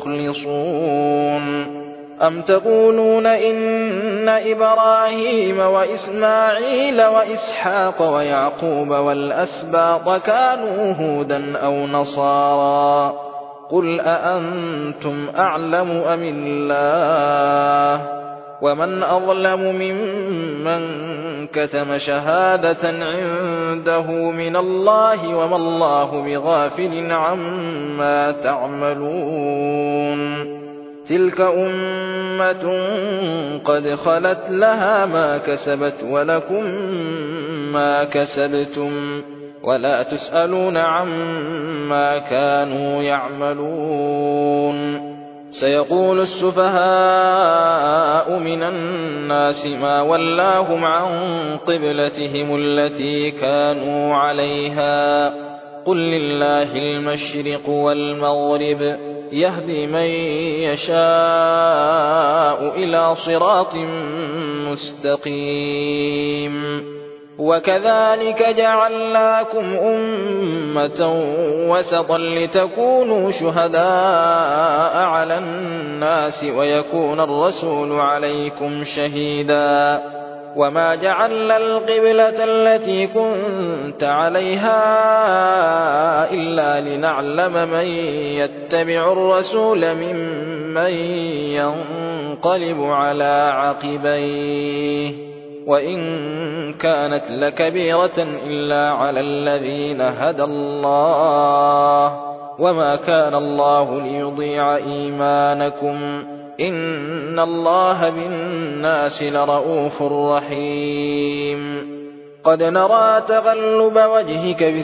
مخلصون أم تقولون إن إبراهيم وإسماعيل وإسحاق ويعقوب والأسباط كانوا هودا أو نصارى قل أأنتم أعلم أم الله ومن أظلم ممن كتم شهادة عنده من الله وما الله بغافل عما تعملون تلك أمة قد خلت لها ما كسبت ولكم ما كسبتم ولا تسألون عما كانوا يعملون سيقول السفهاء من الناس ما ولاهم عن قبلتهم التي كانوا عليها قل لله المشرق والمغرب يهدي من يشاء إلى صراط مستقيم وكذلك جعلناكم أمة وسطا لتكونوا شهداء على الناس ويكون الرسول عليكم شهيدا وما جعلنا القبلة التي كنت عليها إلا لنعلم من يتبع الرسول ممن ينقلب على عقبيه وإن كانت لكبيرة إلا على الذين هدى الله وما كان الله ليضيع إيمانكم إن الله بالناس لرءوف رحيم قد نرى تغلب وجهك في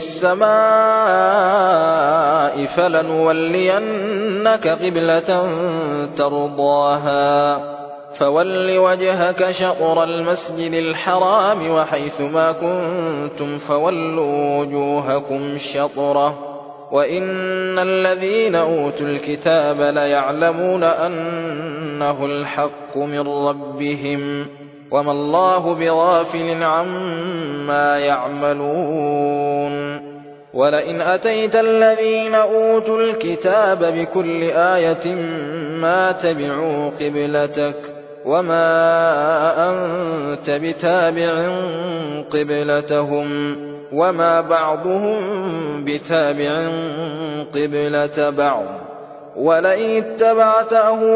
السماء فلنولينك قبلة ترضاها فول وجهك شطر المسجد الحرام وحيث ما كنتم فولوا وجوهكم شطره وإن الذين أوتوا الكتاب ليعلمون أنه الحق من ربهم وما الله بغافل عما يعملون ولئن أتيت الذين أوتوا الكتاب بكل آية ما تبعوا قبلتك وما أنت بتابع قبلتهم وما بعضهم بتابع قبلة بعض ولئن اتبعت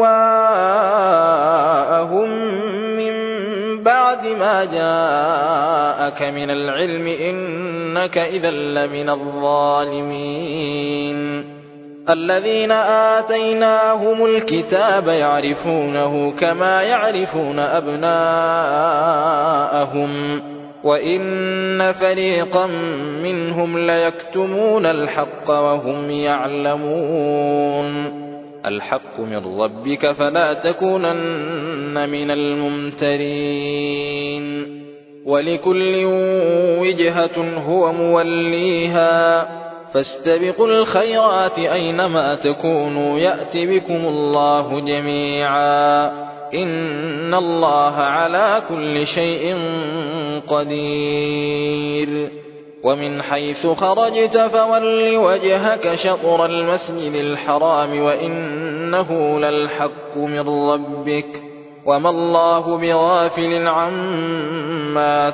أهواءهم من بعد ما جاءك من العلم إنك إذا لمن الظالمين الذين آتيناهم الكتاب يعرفونه كما يعرفون أبناءهم وإن فريقا منهم ليكتمون الحق وهم يعلمون الحق من ربك فلا تكونن من الممترين ولكل وجهة هو موليها فاستبقوا الخيرات أينما تكونوا يأت بكم الله جميعا إن الله على كل شيء قدير ومن حيث خرجت فول وجهك شطر المسجد الحرام وإنه للحق من ربك وما الله بغافل عما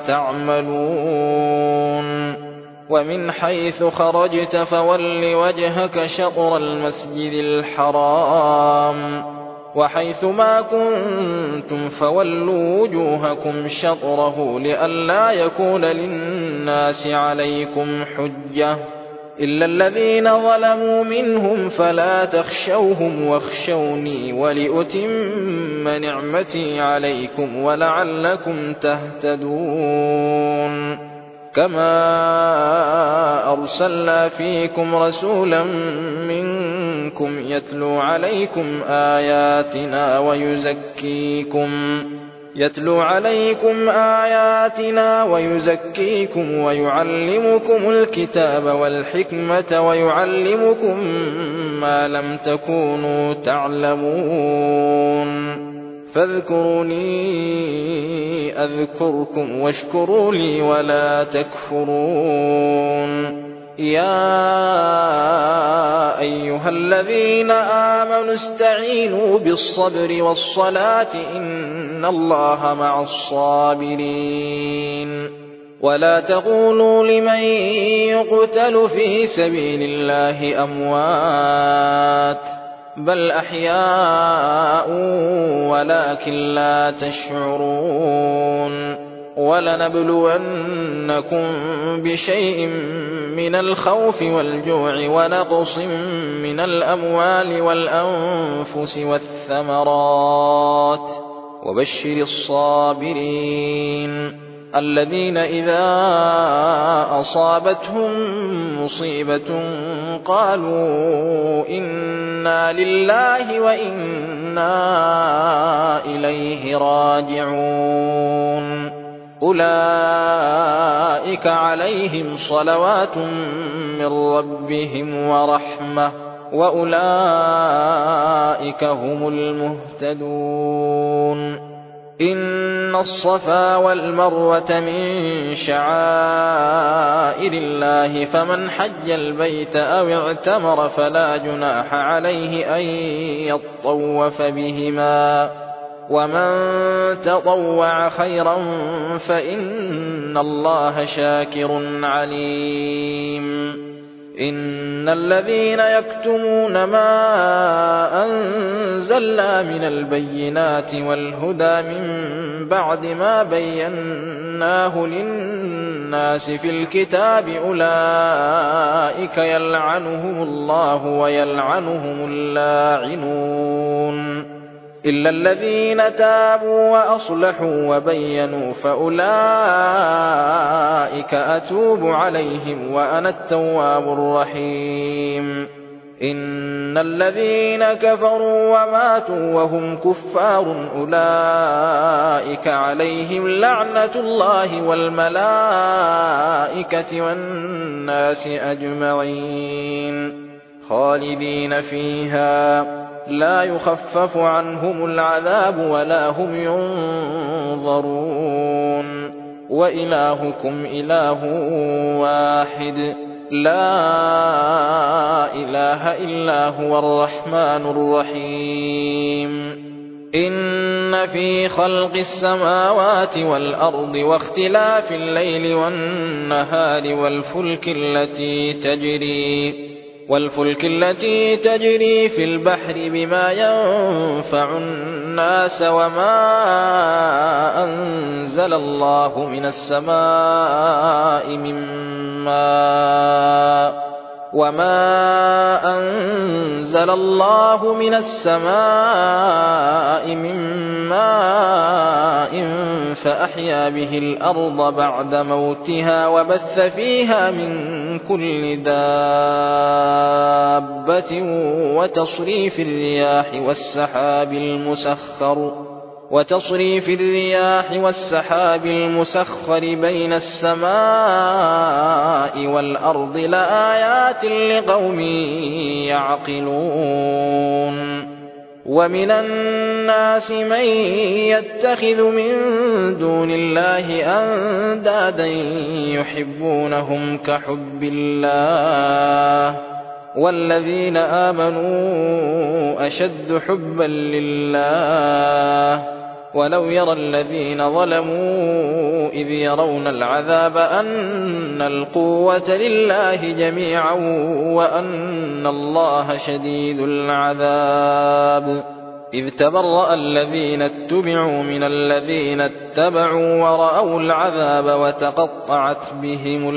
تعملون ومن حيث خرجت فول وجهك شطر المسجد الحرام وحيث ما كنتم فولوا وجوهكم شطره لئلا يكون للناس عليكم حجة إلا الذين ظلموا منهم فلا تخشوهم واخشوني ولأتم نعمتي عليكم ولعلكم تهتدون كما أرسلنا فيكم رسولا منكم يتلو عليكم آياتنا يتلو عليكم آياتنا ويزكيكم ويعلمكم الكتاب والحكمة ويعلمكم ما لم تكونوا تعلمون فاذكروني أذكركم واشكروا لي ولا تكفرون يا أيها الذين آمنوا استعينوا بالصبر والصلاة إن الله مع الصابرين ولا تقولوا لمن يقتل في سبيل الله أموات بل أحياء ولكن لا تشعرون ولنبلونكم بشيء من الخوف والجوع ونقص من الأموال والأنفس والثمرات وبشر الصابرين الذين إذا أصابتهم مصيبة قالوا إنا لله وإنا إليه راجعون أولئك عليهم صلوات من ربهم ورحمة وأولئك هم المهتدون إن الصفا والمروة من شعائر الله فمن حج البيت أو اعتمر فلا جناح عليه أن يطوف بهما ومن تطوع خيرا فإن الله شاكر عليم إن الذين يكتمون ما أنزلنا من البينات والهدى من بعد ما بيناه للناس في الكتاب أولئك يلعنهم الله ويلعنهم اللاعنون إلا الذين تابوا وأصلحوا وبينوا فأولئك أتوب عليهم وأنا التواب الرحيم إن الذين كفروا وماتوا وهم كفار أولئك عليهم لعنة الله والملائكة والناس أجمعين خالدين فيها لا يخفف عنهم العذاب ولا هم ينظرون وإلهكم إله واحد لا إله إلا هو الرحمن الرحيم إن في خلق السماوات والأرض واختلاف الليل والنهار والفلك التي تجري في البحر بما ينفع الناس وما أنزل الله من السماء من ماء فأحيا به الأرض بعد موتها وبث فيها من كل دابة وتصريف الرياح والسحاب المسخر بين السماء والأرض لآيات لقوم يعقلون ومن الناس من يتخذ من دون الله أندادا يحبونهم كحب الله والذين آمنوا أشد حبا لله ولو يرى الذين ظلموا إذ يرون العذاب أن القوة لله جميعا وأن الله شديد العذاب إذ تبرأ الذين اتبعوا من الذين اتبعوا ورأوا العذاب وتقطعت بهم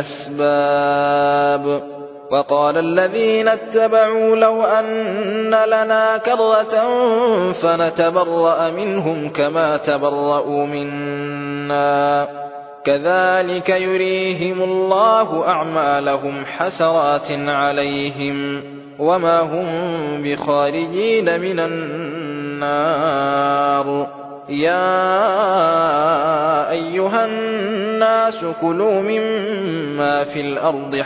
الأسباب وقال الذين اتبعوا لو أن لنا كرة فنتبرأ منهم كما تبرأوا منا كذلك يريهم الله أعمالهم حسرات عليهم وما هم بخارجين من النار يا أيها الناس كلوا مما في الأرض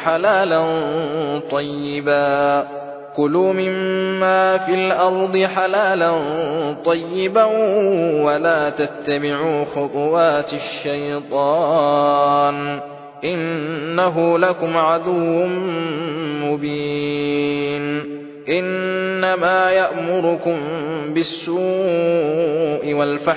حلالا طيبا ولا تتبعوا خطوات الشيطان إنه لكم عدو مبين إنما يأمركم بالسوء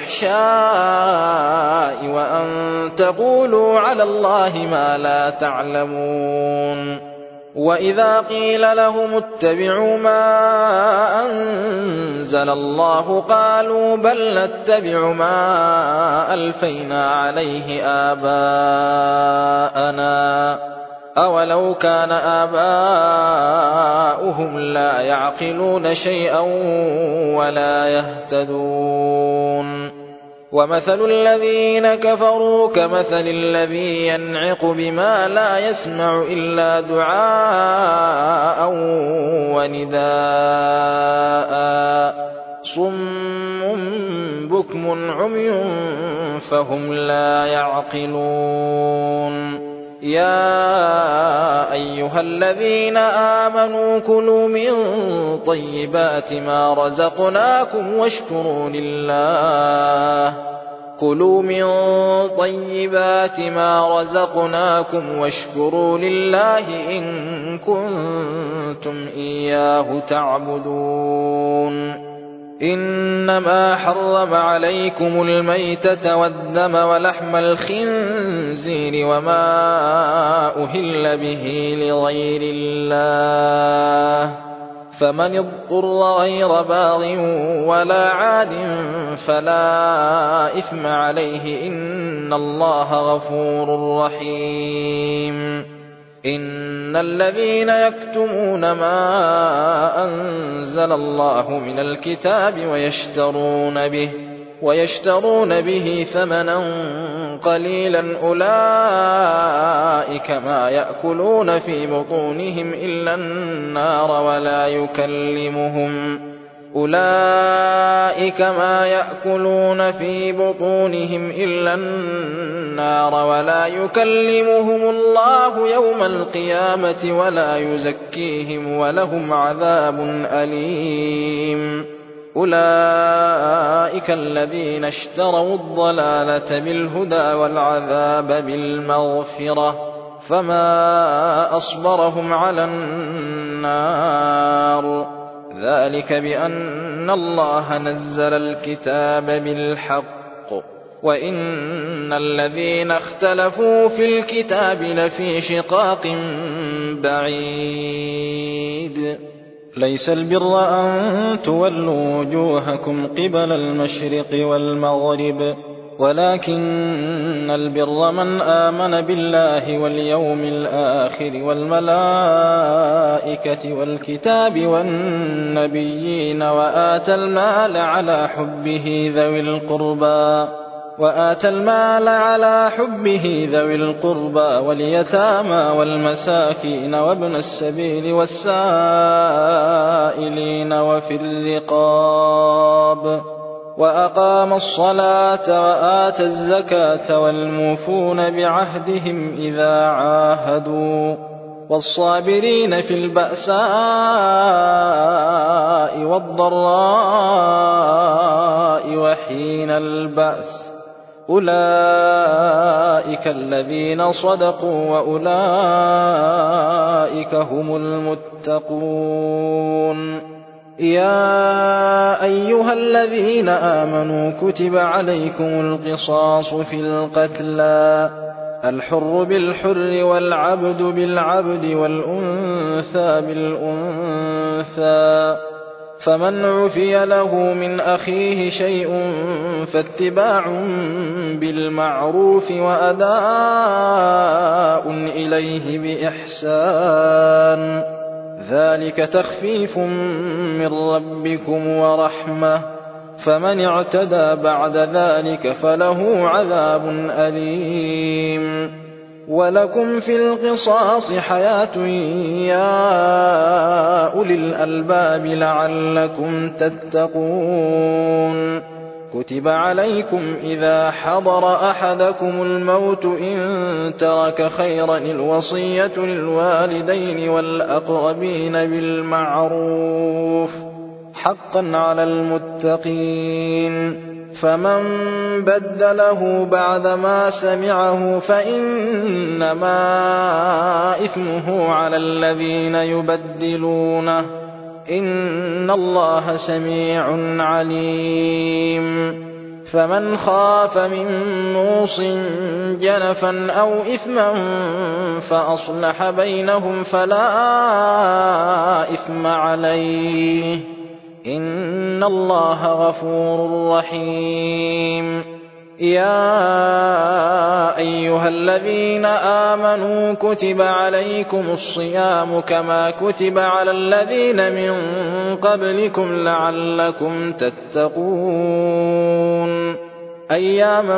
والفحشاء وأن تقولوا على الله ما لا تعلمون وإذا قيل لهم اتبعوا ما أنزل الله قالوا بل نتبع ما ألفينا عليه آباءنا أولو كان آباؤهم لا يعقلون شيئا ولا يهتدون ومثل الذين كفروا كمثل الذي ينعق بما لا يسمع إلا دعاء ونداء صم بكم عمي فهم لا يعقلون يا أيها الذين آمنوا كلوا من طيبات ما رزقناكم واشكروا لله إن كنتم إياه تعبدون إنما حرم عليكم الميتة والدم ولحم الخنزير وما أهل به لغير الله فمن اضطر غير باغ ولا عاد فلا إثم عليه إن الله غفور رحيم إن الذين يكتمون ما أنزل الله من الكتاب ويشترون به ثمنا قليلا أولئك ما يأكلون في بطونهم إلا النار ولا يكلمهم الله يوم القيامة ولا يزكيهم ولهم عذاب أليم أولئك الذين اشتروا الضلالة بالهدى والعذاب بالمغفرة فما أصبرهم على النار ذلك بأن الله نزل الكتاب بالحق وإن الذين اختلفوا في الكتاب لفي شقاق بعيد ليس البر أن تولوا وجوهكم قبل المشرق والمغرب ولكن البر من آمن بالله واليوم الآخر والملائكة والكتاب والنبيين وآتى المال على حبه ذوي القربى واليتامى والمساكين وابن السبيل والسائلين وفي الرقاب وأقام الصلاة وآتى الزكاة والموفون بعهدهم إذا عاهدوا والصابرين في البأساء والضراء وحين البأس أولئك الذين صدقوا وأولئك هم المتقون يا أيها الذين آمنوا كتب عليكم القصاص في القتلى الحر بالحر والعبد بالعبد والأنثى بالأنثى فمن عفي له من أخيه شيء فاتباع بالمعروف وأداء إليه بإحسان ذلك تخفيف من ربكم ورحمة فمن اعتدى بعد ذلك فله عذاب أليم ولكم في القصاص حياة يا أولي الألباب لعلكم تتقون كتب عليكم إذا حضر أحدكم الموت إن ترك خيرا الوصية للوالدين والأقربين بالمعروف حقا على المتقين فمن بدله بعدما سمعه فإنما إثمه على الذين يبدلونه إن الله سميع عليم فمن خاف من موص جنفا أو إثما فأصلح بينهم فلا إثم عليه إن الله غفور رحيم يا أيها الذين آمنوا كتب عليكم الصيام كما كتب على الذين من قبلكم لعلكم تتقون أياما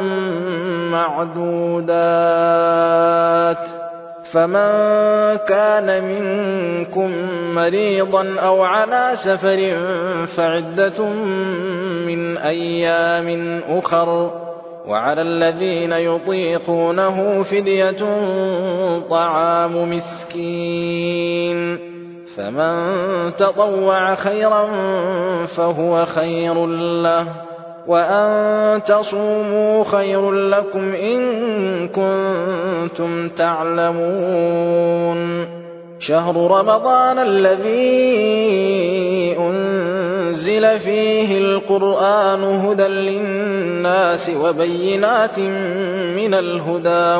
معدودات فمن كان منكم مريضا أو على سفر فعدة من أيام أخر وعلى الذين يطيقونه فدية طعام مسكين فمن تطوع خيرا فهو خير له وأن تصوموا خير لكم إن كنتم تعلمون شهر رمضان الذي أنزل فيه القرآن هدى للناس وبينات من الهدى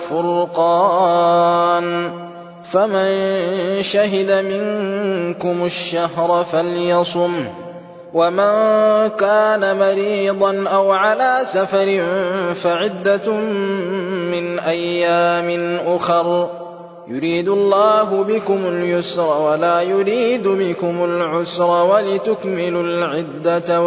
والفرقان فمن شهد منكم الشهر فليصمه ومن كان مريضا أو على سفر فعدة من أيام أخر يريد الله بكم اليسر ولا يريد بكم العسر ولتكملوا العدة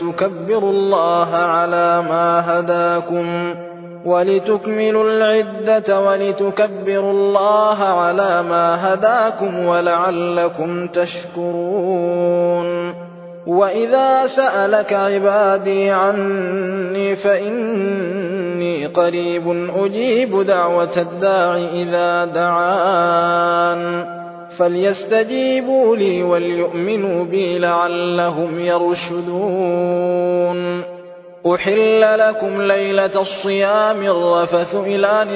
ولتكبروا الله على ما هداكم ولعلكم تشكرون وإذا سألك عبادي عني فإني قريب أجيب دعوة الداع إذا دعان فليستجيبوا لي وليؤمنوا بي لعلهم يرشدون أحل لكم ليلة الصيام الرفث إلى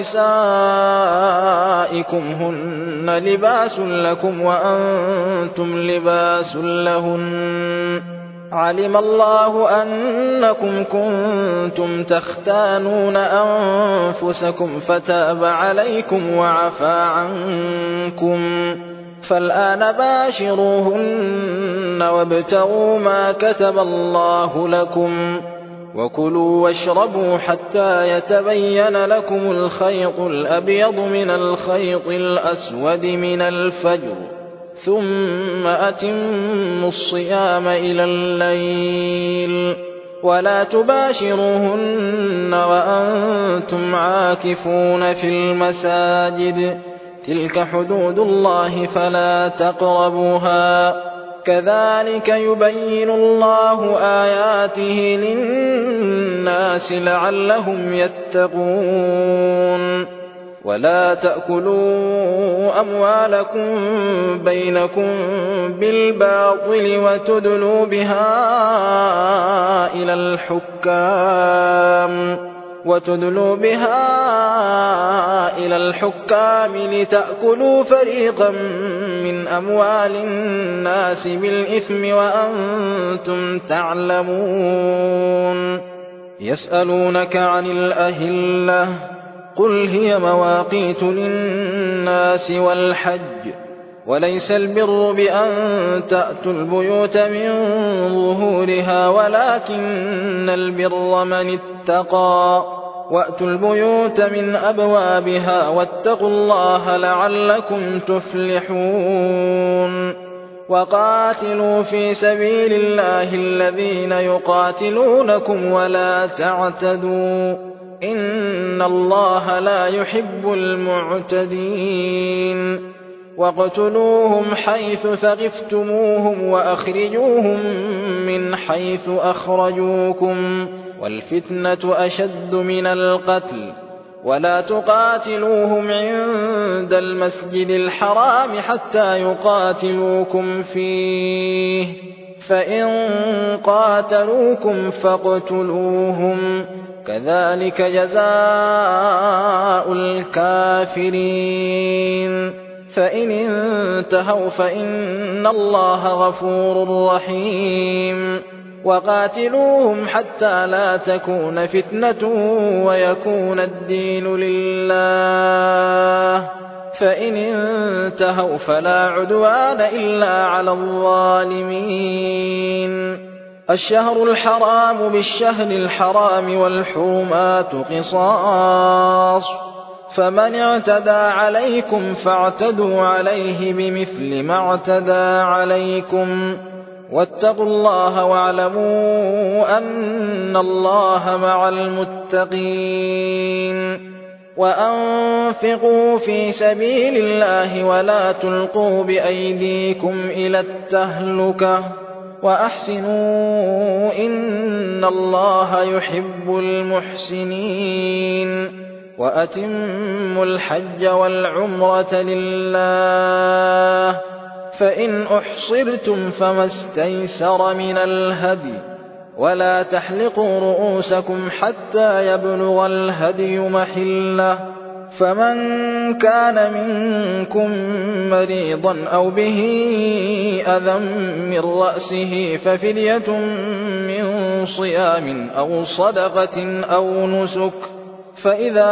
نسائكم هن لباس لكم وأنتم لباس لهن علم الله أنكم كنتم تختانون أنفسكم فتاب عليكم وعفى عنكم فالآن باشروهن وابتغوا ما كتب الله لكم وكلوا واشربوا حتى يتبين لكم الخيط الأبيض من الخيط الأسود من الفجر ثم أتموا الصيام إلى الليل ولا تباشروهن وأنتم عاكفون في المساجد تلك حدود الله فلا تقربوها كذلك يبين الله آياته للناس لعلهم يتقون ولا تأكلوا أموالكم بينكم بالباطل وتدلوا بها إلى الحكام لتأكلوا فريقا من أموال الناس بالإثم وأنتم تعلمون يسألونك عن الأهلة قل هي مواقيت للناس والحج وليس البر بأن تأتوا البيوت من ظهورها ولكن البر من اتقى وأتوا البيوت من أبوابها واتقوا الله لعلكم تفلحون وقاتلوا في سبيل الله الذين يقاتلونكم ولا تعتدوا إن الله لا يحب المعتدين واقتلوهم حيث ثقفتموهم وأخرجوهم من حيث أخرجوكم والفتنة أشد من القتل ولا تقاتلوهم عند المسجد الحرام حتى يقاتلوكم فيه فإن قاتلوكم فاقتلوهم كذلك جزاء الكافرين فإن انتهوا فإن الله غفور رحيم وقاتلوهم حتى لا تكون فتنة ويكون الدين لله فإن انتهوا فلا عدوان إلا على الظالمين الشهر الحرام بالشهر الحرام والحرمات قصاص فمن اعتدى عليكم فاعتدوا عليه بمثل ما اعتدى عليكم واتقوا الله واعلموا أن الله مع المتقين وأنفقوا في سبيل الله ولا تلقوا بأيديكم إلى التهلكة وأحسنوا إن الله يحب المحسنين وأتموا الحج والعمرة لله فإن أحصرتم فما استيسر من الهدي ولا تحلقوا رؤوسكم حتى يبلغ الهدي محله فمن كان منكم مريضا أو به أذى من رأسه ففدية من صيام أو صدقة أو نسك فإذا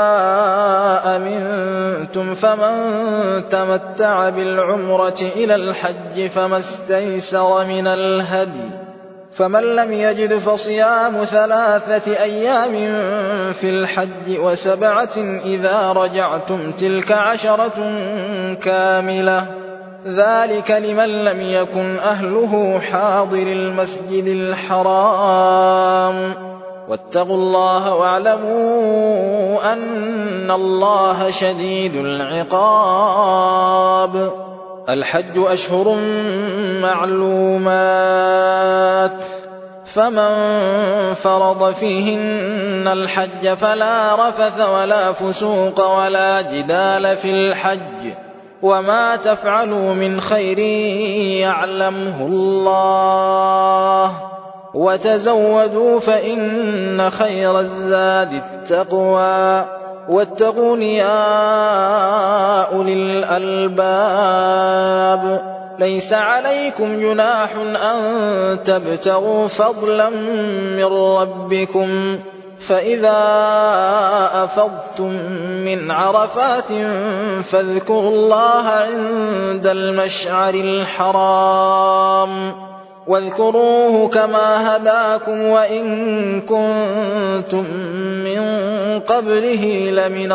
أمنتم فمن تمتع بالعمرة إلى الحج فما استيسر من الهدي فمن لم يجد فصيام 3 أيام في الحج و7 إذا رجعتم تلك 10 كاملة ذلك لمن لم يكن أهله حاضر المسجد الحرام واتقوا الله واعلموا أن الله شديد العقاب الحج أشهر معلومات فمن فرض فيهن الحج فلا رفث ولا فسوق ولا جدال في الحج وما تفعلوا من خير يعلمه الله وتزودوا فإن خير الزاد التقوى واتقون يا أولي الألباب ليس عليكم جناح أن تبتغوا فضلا من ربكم فإذا أفضتم من عرفات فاذكروا الله عند المشعر الحرام واذكروه كما هداكم وإن كنتم من قبله لمن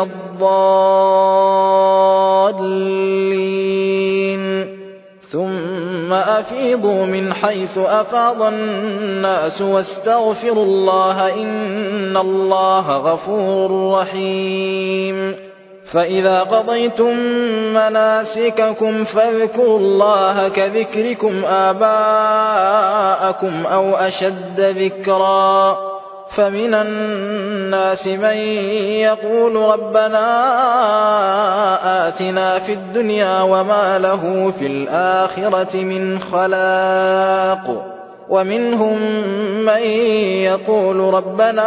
الضالين ثم أفيضوا من حيث أفاض الناس واستغفروا الله إن الله غفور رحيم فإذا قضيتم مناسككم فاذكروا الله كذكركم آباءكم أو أشد ذكرا فمن الناس من يقول ربنا آتنا في الدنيا وما له في الآخرة من خلاق ومنهم من يقول ربنا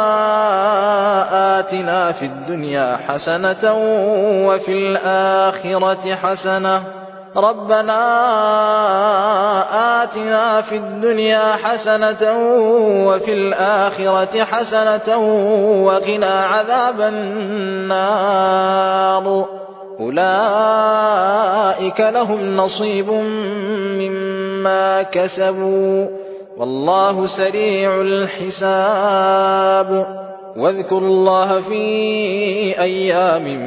آتنا في الدنيا حسنة وفي الآخرة حسنة ربنا آتنا في الدنيا حسنة وفي الآخرة حسنة وقنا عذاب النار أولئك لهم نصيب مما كسبوا والله سريع الحساب واذكروا الله في أيام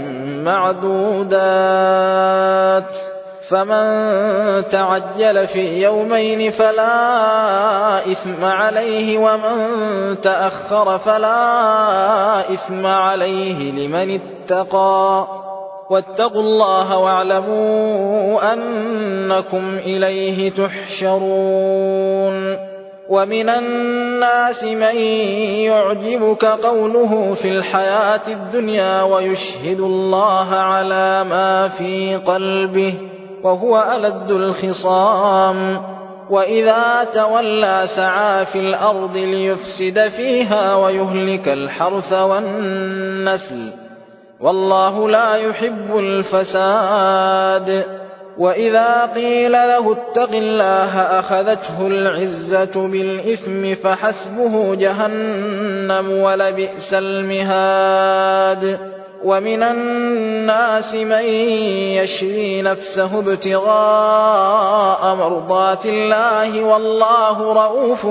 معدودات فمن تعجل في يومين فلا إثم عليه ومن تأخر فلا إثم عليه لمن اتقى واتقوا الله واعلموا أنكم إليه تحشرون ومن الناس من يعجبك قوله في الحياة الدنيا ويشهد الله على ما في قلبه وهو ألد الخصام وإذا تولى سعى في الأرض ليفسد فيها ويهلك الحرث والنسل والله لا يحب الفساد وإذا قيل له اتق الله أخذته العزة بالإثم فحسبه جهنم ولبئس المهاد ومن الناس من يشري نفسه ابتغاء مرضات الله والله رءوف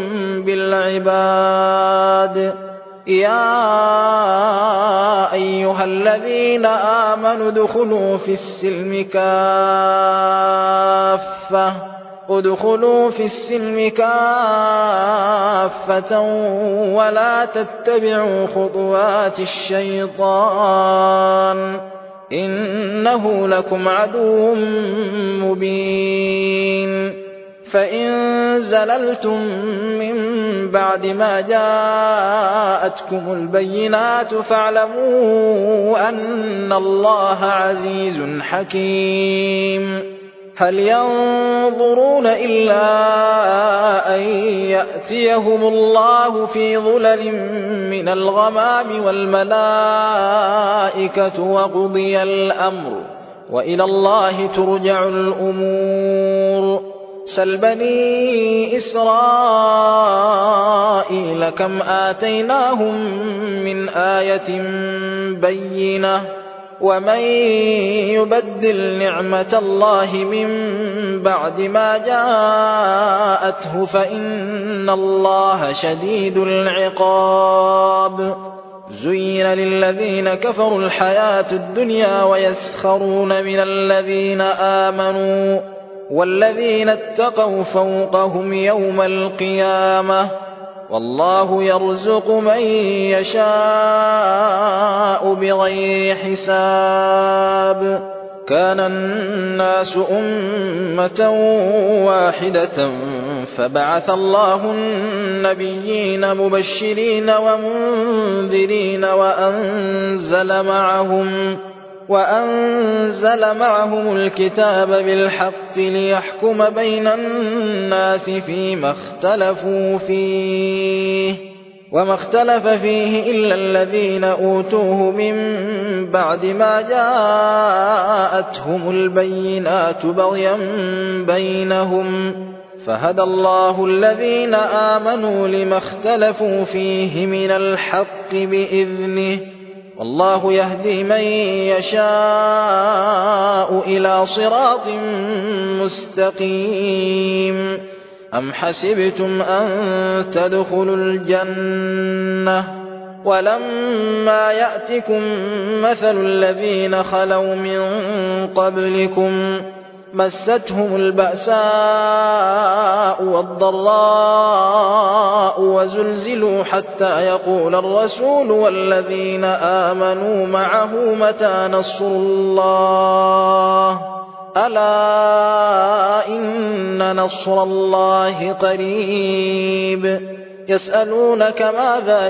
بالعباد يا أيها الذين آمنوا ادخلوا في السلم كافة ولا تتبعوا خطوات الشيطان إنه لكم عدو مبين فإن زللتم من بعد ما جاءتكم البينات فاعلموا أن الله عزيز حكيم هل ينظرون إلا أن يأتيهم الله في ظلل من الغمام والملائكة وقضي الأمر وإلى الله ترجع الأمور سل بني إسرائيل كم آتيناهم من آية بينة ومن يبدل نعمة الله من بعد ما جاءته فإن الله شديد العقاب زين للذين كفروا الحياة الدنيا ويسخرون من الذين آمنوا والذين اتقوا فوقهم يوم القيامة والله يرزق من يشاء بغير حساب كان الناس أمة واحدة فبعث الله النبيين مبشرين ومنذرين وأنزل معهم الكتاب بالحق ليحكم بين الناس فيما اختلفوا فيه وما اختلف فيه إلا الذين أوتوه من بعد ما جاءتهم البينات بغيا بينهم فهدى الله الذين آمنوا لما اختلفوا فيه من الحق بإذنه والله يهدي من يشاء إلى صراط مستقيم أم حسبتم أن تدخلوا الجنة ولما يأتكم مثل الذين خلوا من قبلكم مستهم البأساء والضراء وزلزلوا حتى يقول الرسول والذين آمنوا معه متى نصر الله ألا إن نصر الله قريب يسألونك ماذا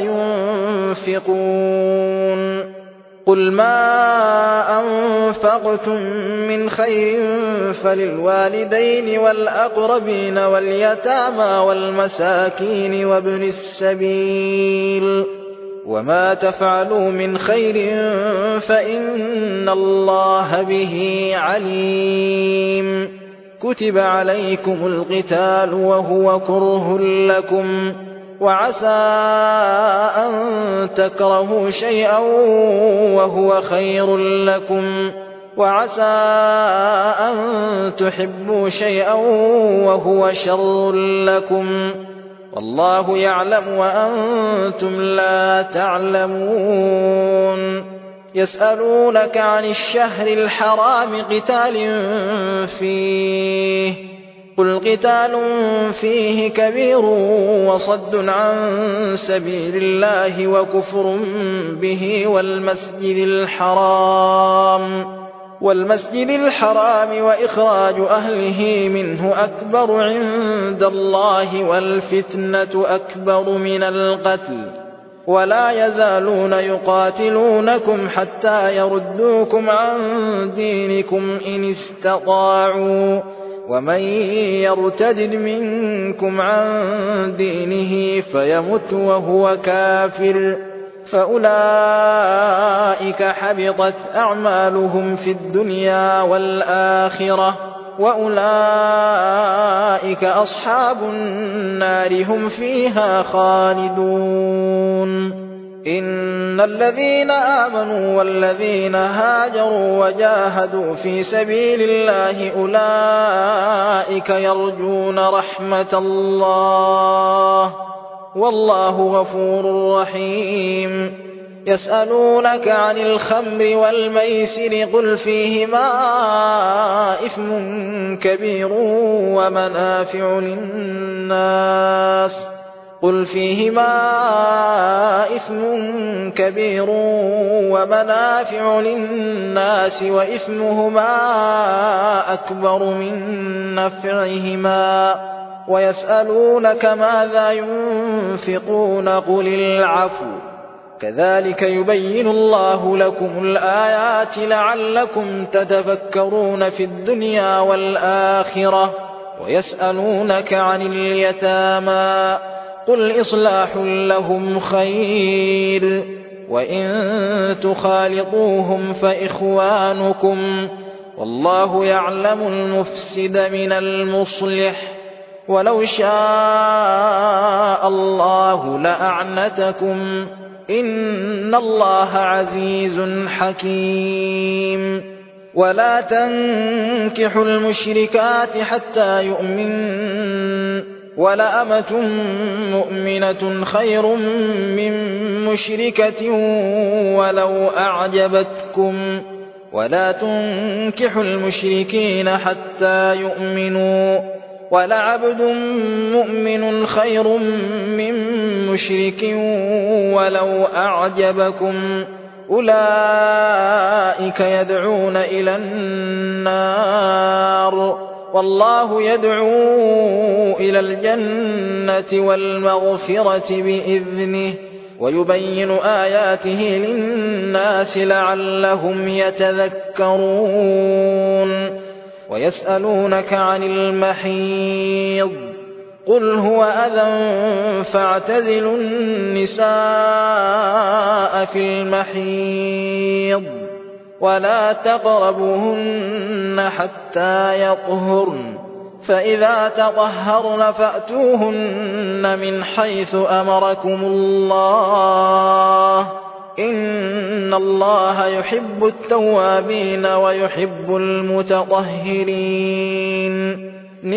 ينفقون قل ما أنفقتم من خير فللوالدين والأقربين واليتامى والمساكين وابن السبيل وما تفعلوا من خير فإن الله به عليم كتب عليكم القتال وهو كره لكم وعسى أن تكرهوا شيئا وهو خير لكم وعسى أن تحبوا شيئا وهو شر لكم والله يعلم وأنتم لا تعلمون يسألونك عن الشهر الحرام قتال فيه قل قتال فيه كبير وصد عن سبيل الله وكفر به والمسجد الحرام والمسجد الحرام وإخراج أهله منه أكبر عند الله والفتنة أكبر من القتل ولا يزالون يقاتلونكم حتى يردوكم عن دينكم إن استطاعوا ومن يرتد منكم عن دينه فيمت وهو كافر فأولئك حبطت أعمالهم في الدنيا والآخرة وأولئك أصحاب النار هم فيها خالدون إن الذين آمنوا والذين هاجروا وجاهدوا في سبيل الله أولئك يرجون رحمة الله والله غفور رحيم يسألونك عن الخمر والميسر قل فيهما إثم كبير ومنافع للناس وإثمهما أكبر من نفعهما ويسألونك ماذا ينفقون قل العفو كذلك يبين الله لكم الآيات لعلكم تتفكرون في الدنيا والآخرة ويسألونك عن اليتامى قل إصلاح لهم خير وإن تخالطوهم فإخوانكم والله يعلم المفسد من المصلح ولو شاء الله لأعنتكم إن الله عزيز حكيم ولا تنكحوا المشركات حتى يؤمنن ولأمة مؤمنة خير من مشركة ولو أعجبتكم ولا تنكحوا المشركين حتى يؤمنوا ولعبد مؤمن خير من مشرك ولو أعجبكم أولئك يدعون إلى النار والله يدعو إلى الجنة والمغفرة بإذنه ويبين آياته للناس لعلهم يتذكرون ويسألونك عن المحيض قل هو أذى فاعتزلوا النساء في المحيض ولا تقربوهن حتى يطهرن فإذا تطهرن فأتوهن من حيث أمركم الله إن الله يحب التوابين ويحب المتطهرين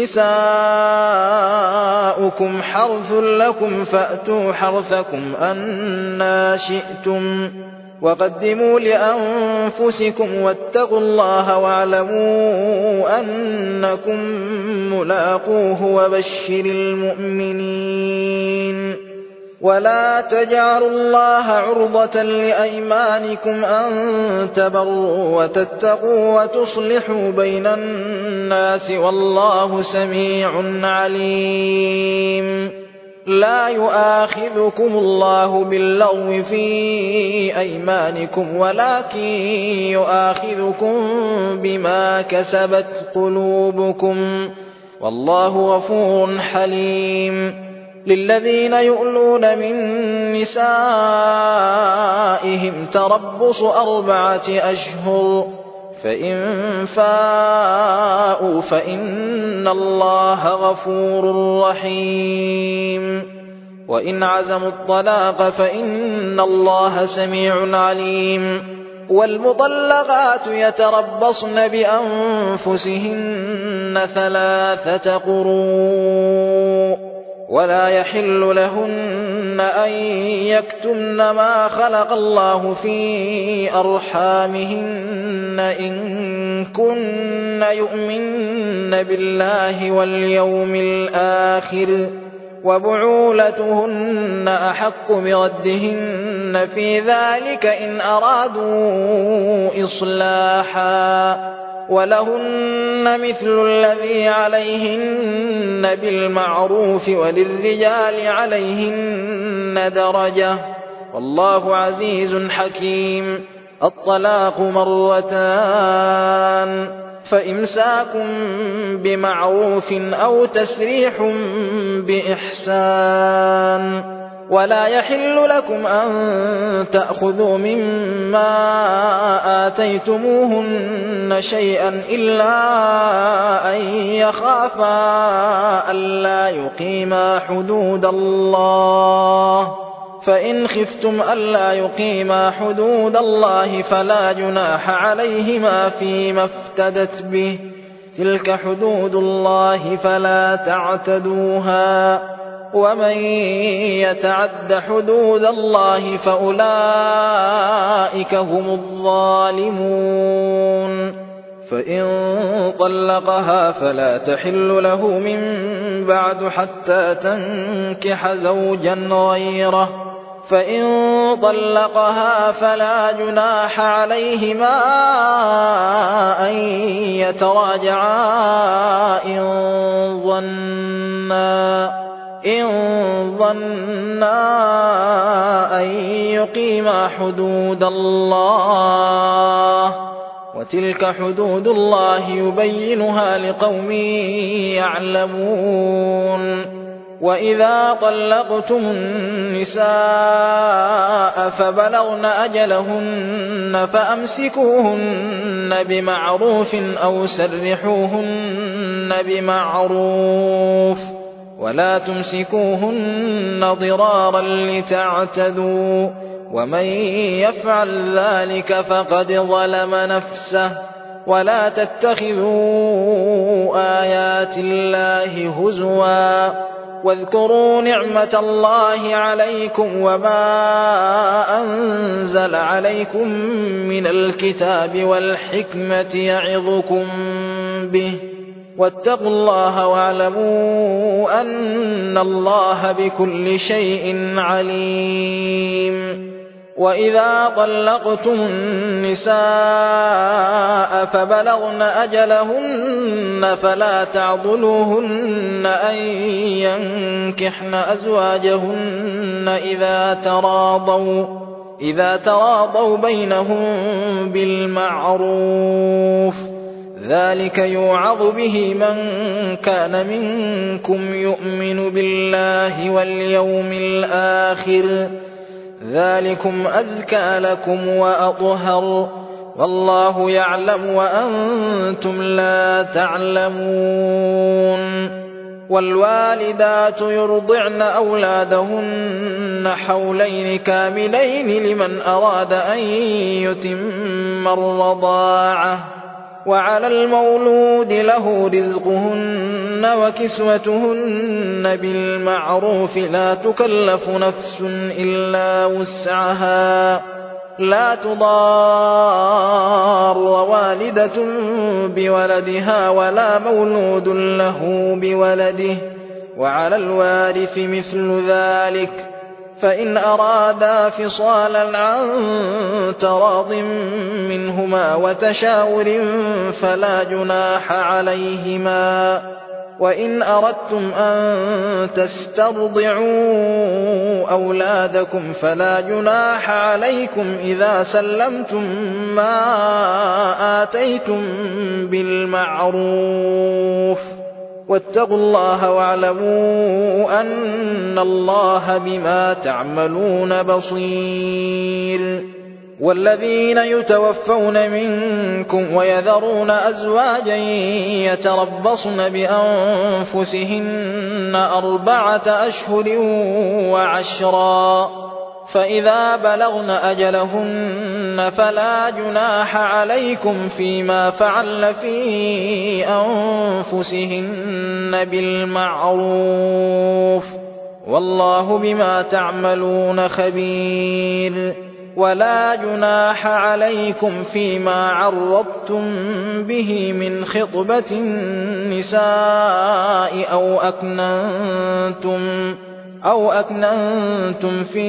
نساؤكم حرث لكم فأتوا حرثكم أنى شئتم وقدموا لأنفسكم واتقوا الله واعلموا أنكم ملاقوه وبشر المؤمنين ولا تجعلوا الله عرضة لأيمانكم أن تبروا وتتقوا وتصلحوا بين الناس والله سميع عليم لا يؤاخذكم الله باللغو في أيمانكم ولكن يؤاخذكم بما كسبت قلوبكم والله غفور حليم للذين يؤلون من نسائهم تربص 4 أشهر فإن فاءوا فإن الله غفور رحيم وإن عزموا الطلاق فإن الله سميع عليم والمطلقات يتربصن بأنفسهن 3 قروء ولا يحل لهن أن يكتمن ما خلق الله في أرحامهن إن كن يؤمن بالله واليوم الآخر وبعولتهن أحق بردهن عليهن في ذلك إن أرادوا إصلاحا ولهن مثل الذي عليهن بالمعروف وللرجال عليهن درجة والله عزيز حكيم. الطلاق مرتان فإمساك بمعروف أو تسريح بإحسان ولا يحل لكم أن تأخذوا مما آتيتموهن شيئا إلا أن يخافا ألا يقيما حدود الله فإن خفتم ألا يقيما حدود الله فلا جناح عليهما فيما افتدت به تلك حدود الله فلا تعتدوها ومن يتعد حدود الله فأولئك هم الظالمون. فإن طلقها فلا تحل له من بعد حتى تنكح زوجا غيره فإن طلقها فلا جناح عليهما أن يتراجعا إن ظنا أن يقيما حدود الله وتلك حدود الله يبينها لقوم يعلمون. وإذا طلقتم النساء فبلغن أجلهن فأمسكوهن بمعروف أو سرحوهن بمعروف ولا تمسكوهن ضرارا لتعتدوا ومن يفعل ذلك فقد ظلم نفسه. ولا تتخذوا آيات الله هزوا واذكروا نعمة الله عليكم وما أنزل عليكم من الكتاب والحكمة يعظكم به واتقوا الله واعلموا أن الله بكل شيء عليم. وإذا طلقتم النساء فبلغن أجلهن فلا تعضلوهن أن ينكحن أزواجهن إذا تراضوا بينهم بالمعروف ذلك يوعظ به من كان منكم يؤمن بالله واليوم الآخر ذلكم أزكى لكم وأطهر والله يعلم وأنتم لا تعلمون. والوالدات يرضعن أولادهن حولين كاملين لمن أراد أن يتم الرضاعة وعلى المولود له رزقهن وكسوتهن بالمعروف لا تكلف نفس إلا وسعها لا تضار والدة بولدها ولا مولود له بولده وعلى الوارث مثل ذلك فإن أرادا فصالا عن تراض منهما وتشاور فلا جناح عليهما. وإن أردتم أن تسترضعوا أولادكم فلا جناح عليكم إذا سلمتم ما آتيتم بالمعروف واتقوا الله واعلموا أن الله بما تعملون بصير. والذين يتوفون منكم ويذرون أزواجا يتربصن بأنفسهن 4 أشهر و10 فإذا بلغن أجلهن فلا جناح عليكم فيما فعلن في أنفسهن بالمعروف والله بما تعملون خبير. ولا جناح عليكم فيما عرضتم به من خطبة النساء أو أكننتم في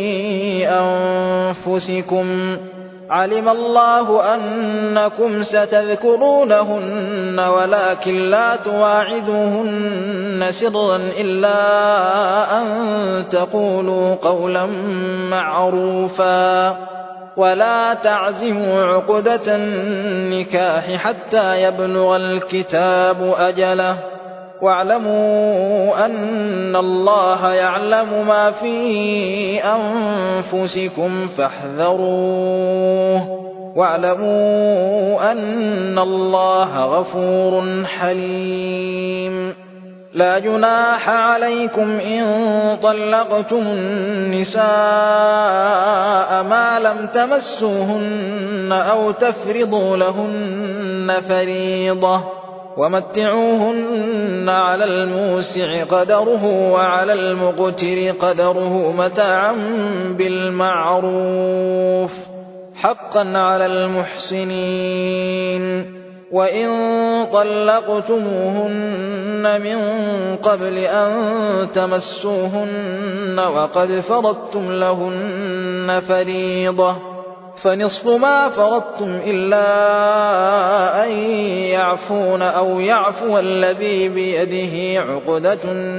أنفسكم علم الله أنكم ستذكرونهن ولكن لا تواعدوهن سرا إلا أن تقولوا قولا معروفا ولا تعزموا عقدة النكاح حتى يبلغ الكتاب أجله واعلموا أن الله يعلم ما في أنفسكم فاحذروه واعلموا أن الله غفور حليم لا جناح عليكم إن طلقتم النساء ما لم تمسوهن أو تفرضوا لهن فريضة ومتعوهن على الموسع قدره وعلى المقتر قدره متاعا بالمعروف حقا على المحسنين وإن طلقتموهن من قبل أن تمسوهن وقد فرضتم لهن فريضة فنصف ما فرضتم إلا أن يعفون أو يعفو الذي بيده عقدة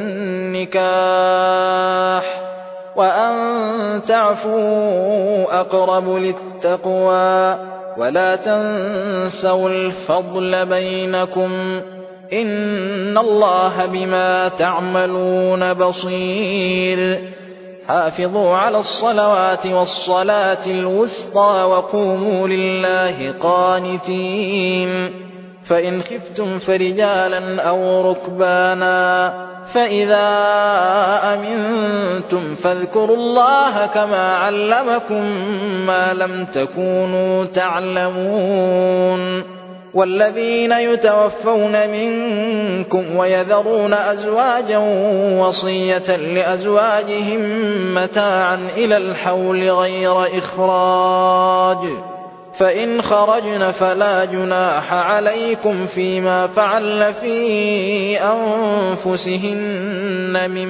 النكاح وأن تعفوا أقرب للتقوى ولا تنسوا الفضل بينكم إن الله بما تعملون بصير حافظوا على الصلوات والصلاة الوسطى وقوموا لله قانتين فإن خفتم فرجالا أو ركبانا فإذا أمنتم فاذكروا الله كما علمكم ما لم تكونوا تعلمون والذين يتوفون منكم ويذرون أزواجا وصية لأزواجهم متاعا إلى الحول غير إخراج فإن خرجن فلا جناح عليكم فيما فعلن في أنفسهن من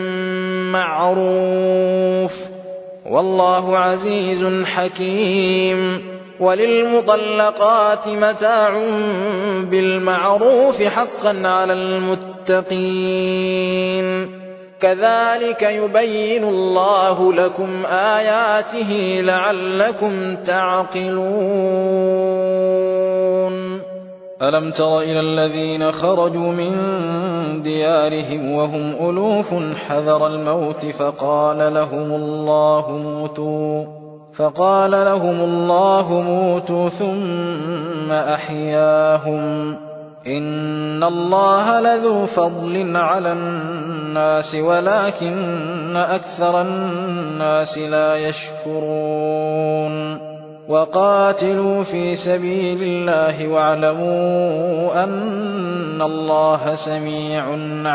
معروف والله عزيز حكيم وللمطلقات متاع بالمعروف حقا على المتقين كذلك يبين الله لكم آياته لعلكم تعقلون ألم تر إلى الذين خرجوا من ديارهم وهم ألوف حذر الموت فقال لهم الله موتوا ثم أحياهم إن الله لذو فضل على الناس ولكن أكثر الناس لا يشكرون وقاتلوا في سبيل الله واعلموا أن الله سميع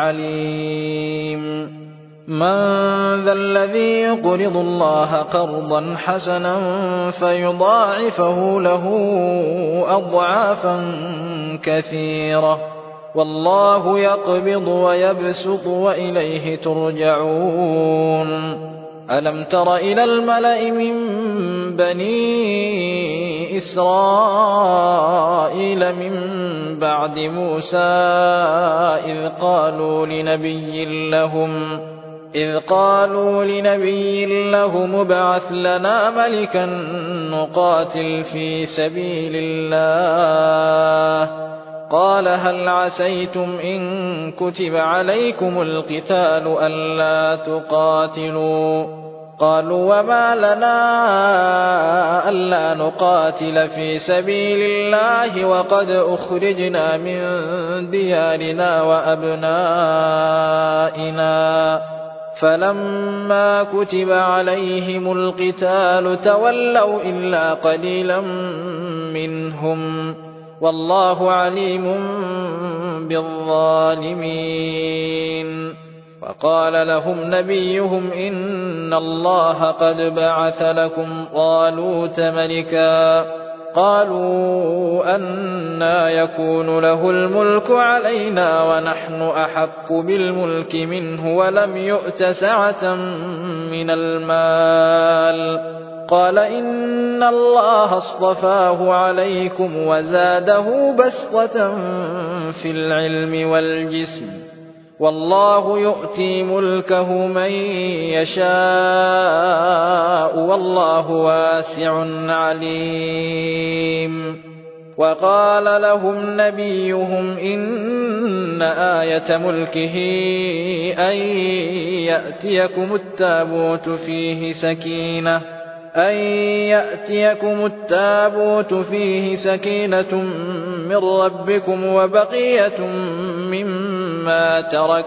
عليم من ذا الذي يقرض الله قرضا حسنا فيضاعفه له أضعافا كثيرة والله يقبض ويبسط وإليه ترجعون ألم تر إلى الملأ من بني إسرائيل من بعد موسى إذ قالوا لنبي لهم ابعث لنا ملكا نقاتل في سبيل الله قال هل عسيتم إن كتب عليكم القتال ألا تقاتلوا قالوا وما لنا ألا نقاتل في سبيل الله وقد أخرجنا من ديارنا وأبنائنا فلما كتب عليهم القتال تولوا إلا قليلا منهم والله عليم بالظالمين وقال لهم نبيهم إن الله قد بعث لكم طالوت ملكا قالوا أنى يكون له الملك علينا ونحن أحق بالملك منه ولم يؤت سعة من المال. قال إن الله اصطفاه عليكم وزاده بسطة في العلم والجسم والله يؤتي ملكه من يشاء والله واسع عليم. وقال لهم نبيهم إن آية ملكه أن يأتيكم التابوت فيه سكينة من ربكم وبقية مما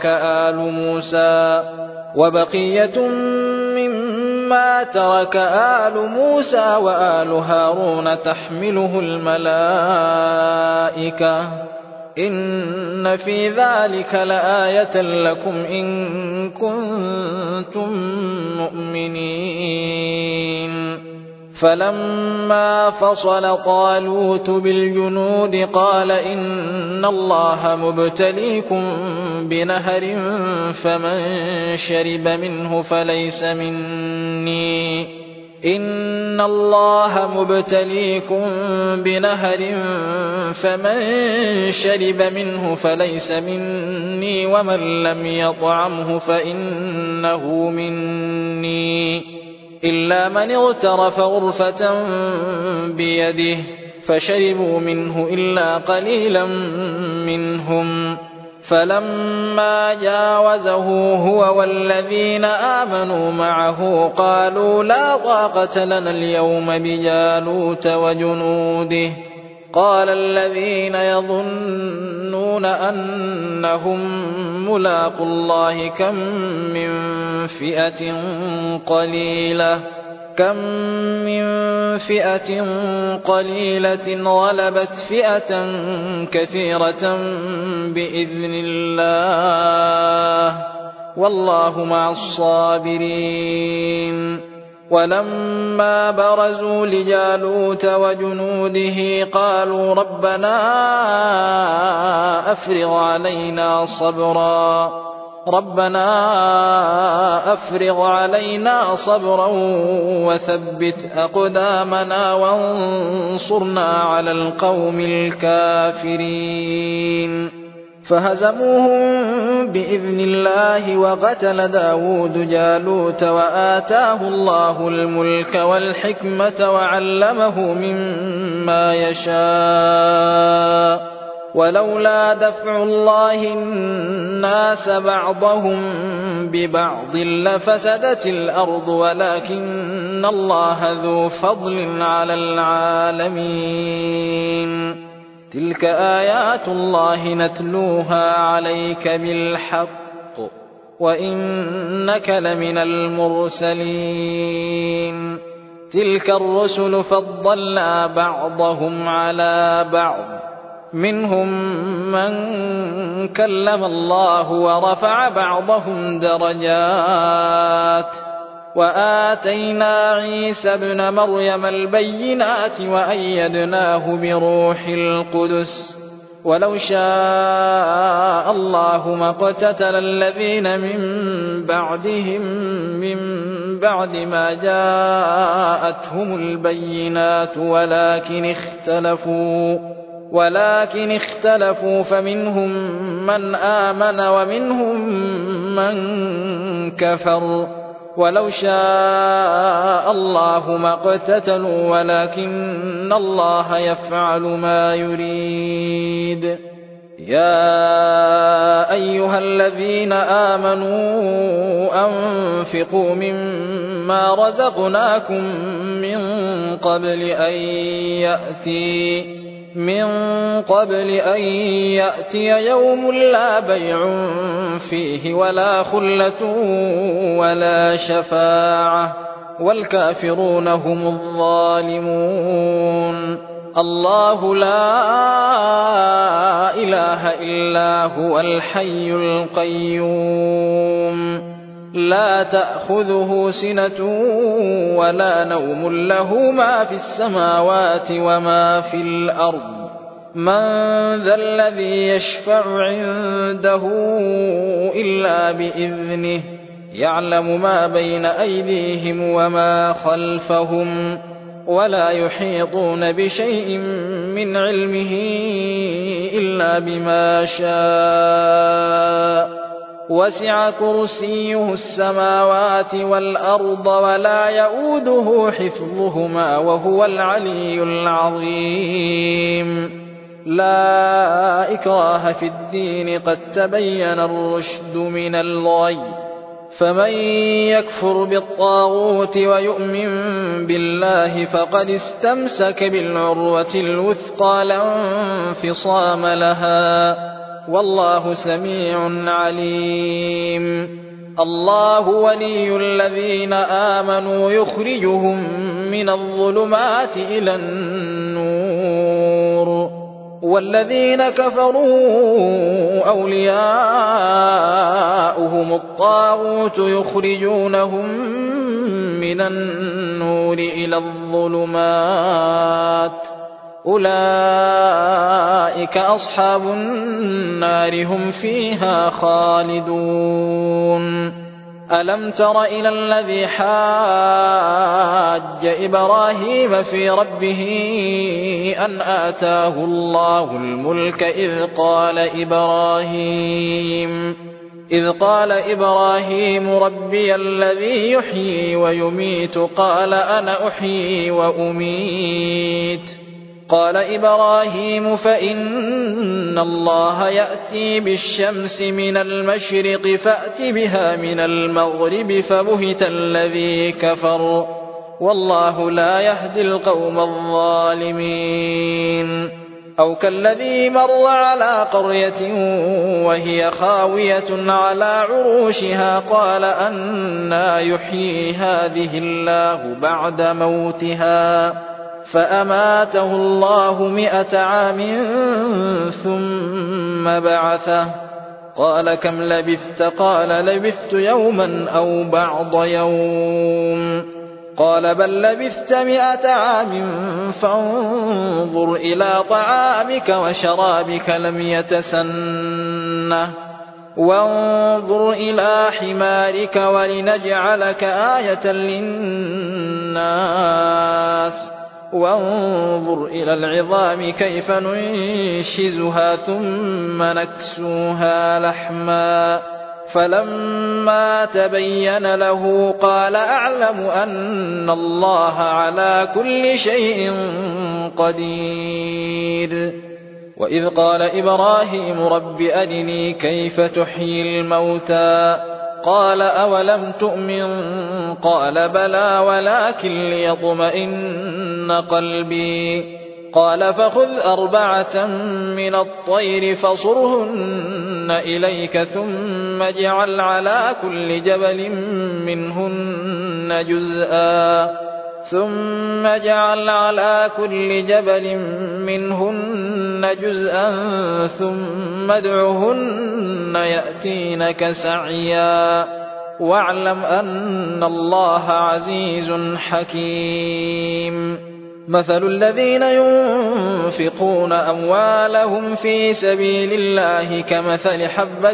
ترك آل موسى وآل هارون تحمله الملائكة إن في ذلك لآية لكم إن كنتم مؤمنين. فلما فصل طالوت بالجنود قال إن الله مبتليكم بنهر فمن شرب منه فليس مني ومن لم يطعمه فإنه مني إلا من اغترف غرفة بيده فشربوا منه إلا قليلا منهم. فلما جاوزه هو والذين آمنوا معه قالوا لا طاقة لنا اليوم بجالوت وجنوده. قال الذين يظنون أنهم ملاقو الله كم من فئة قليلة غلبت فئة كثيرة بإذن الله والله مع الصابرين. ولما برزوا لجالوت وجنوده قالوا ربنا أفرغ علينا صبرا وثبت أقدامنا وانصرنا على القوم الكافرين. فهزموهم بإذن الله وقتل داود جالوت وآتاه الله الملك والحكمة وعلمه مما يشاء. ولولا دفع الله الناس بعضهم ببعض لفسدت الأرض ولكن الله ذو فضل على العالمين. تلك آيات الله نتلوها عليك بالحق وإنك لمن المرسلين. تلك الرسل فضلنا بعضهم على بعض منهم من كلم الله ورفع بعضهم درجات وآتينا عيسى ابن مريم البينات وأيدناه بروح القدس ولو شاء الله ما اقتتل الذين من بعدهم من بعد ما جاءتهم البينات ولكن اختلفوا فمنهم من آمن ومنهم من كفر ولو شاء الله ما اقتتلوا ولكن الله يفعل ما يريد. يا أيها الذين آمنوا أنفقوا مما رزقناكم من قبل أن يأتي يوم لا بيع فيه ولا خلة ولا شفاعة والكافرون هم الظالمون. الله لا إله إلا هو الحي القيوم لا تأخذه سنة ولا نوم له ما في السماوات وما في الأرض من ذا الذي يشفع عنده إلا بإذنه يعلم ما بين أيديهم وما خلفهم ولا يحيطون بشيء من علمه إلا بما شاء وسع كرسيه السماوات والأرض ولا يؤوده حفظهما وهو العلي العظيم لا إكراه في الدين قد تبين الرشد من الغي فمن يكفر بالطاغوت ويؤمن بالله فقد استمسك بالعروة الوثقى لا انفصام لها والله سميع عليم الله ولي الذين آمنوا يخرجهم من الظلمات إلى النور والذين كفروا أولياؤهم الطاغوت يخرجونهم من النور إلى الظلمات أولئك أصحاب النار هم فيها خالدون ألم تر إلى الذي حاج إبراهيم في ربه أن آتاه الله الملك إذ قال إبراهيم ربي الذي يحيي ويميت قال أنا أحيي وأميت قال إبراهيم فإن الله يأتي بالشمس من المشرق فأت بها من المغرب فبهت الذي كفر والله لا يهدي القوم الظالمين أو كالذي مر على قرية وهي خاوية على عروشها قال أنى يحيي هذه الله بعد موتها فأماته الله 100 عام ثم بعثه قال كم لبثت قال لبثت يوما أو بعض يوم قال بل لبثت 100 عام فانظر إلى طعامك وشرابك لم يتسنه وانظر إلى حمارك ولنجعلك آية للناس وانظر إلى العظام كيف ننشزها ثم نكسوها لحما فلما تبين له قال أعلم أن الله على كل شيء قدير وإذ قال إبراهيم رب أرني كيف تحيي الموتى قال أولم تؤمن قال بلى ولكن ليطمئن قلبي قال فخذ 4 من الطير فصرهن إليك ثم اجعل على كل جبل منهن جزءا ثم ادعهن يأتينك سعيا واعلم أن الله عزيز حكيم مثل الذين ينفقون أموالهم في سبيل الله كمثل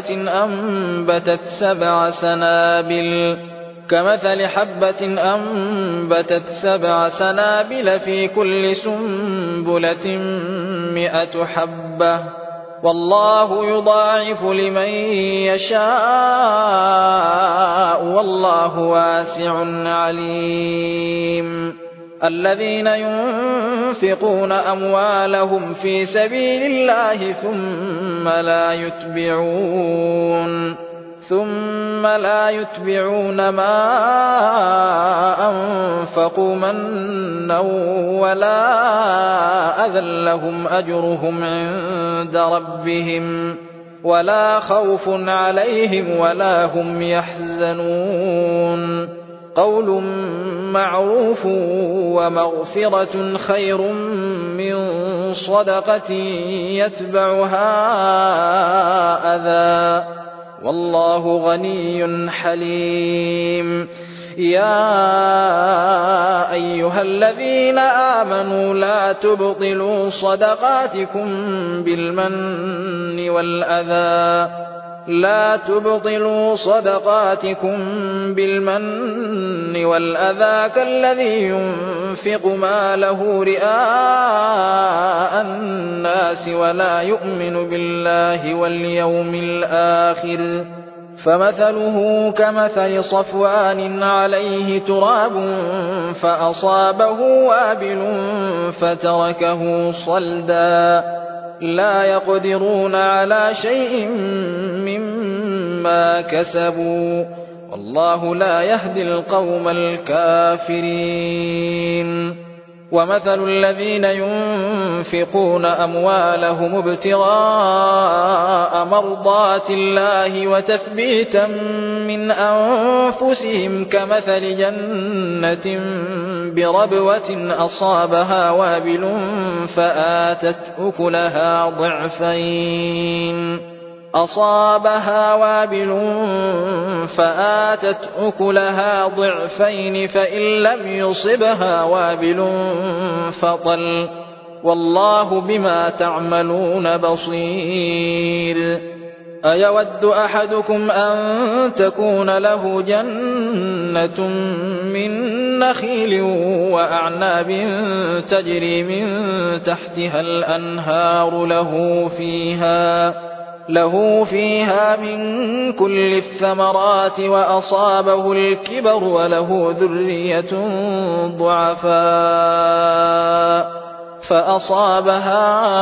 حبة أنبتت 7 سنابل في كل سنبلة 100 حبة والله يضاعف لمن يشاء والله واسع عليم الذين ينفقون أموالهم في سبيل الله ثم لا يتبعون ما أنفقوا منا ولا أذى لهم أجرهم عند ربهم ولا خوف عليهم ولا هم يحزنون قول معروف ومغفرة خير من صدقة يتبعها أذى والله غني حليم. يا أيها الذين آمنوا لا تبطلوا صدقاتكم بالمن والأذى كالذي ينفق ماله رئاء الناس ولا يؤمن بالله واليوم الآخر، فمثله كمثل صفوان عليه تراب فأصابه وابل فتركه صلدا، لا يقدرون على شيء مما كسبوا، والله لا يهدي القوم الكافرين. ومثل الذين ينفقون أموالهم ابتغاء مرضات الله وتثبيتا من أنفسهم كمثل جنة بربوة أصابها وابل فآتت أكلها ضعفين فإن لم يصبها وابل فطل، والله بما تعملون بصير. أيود أحدكم أن تكون له جنة من نخيل وأعناب تجري من تحتها الأنهار له فيها من كل الثمرات وأصابه الكبر وله ذرية ضعفاء فأصابها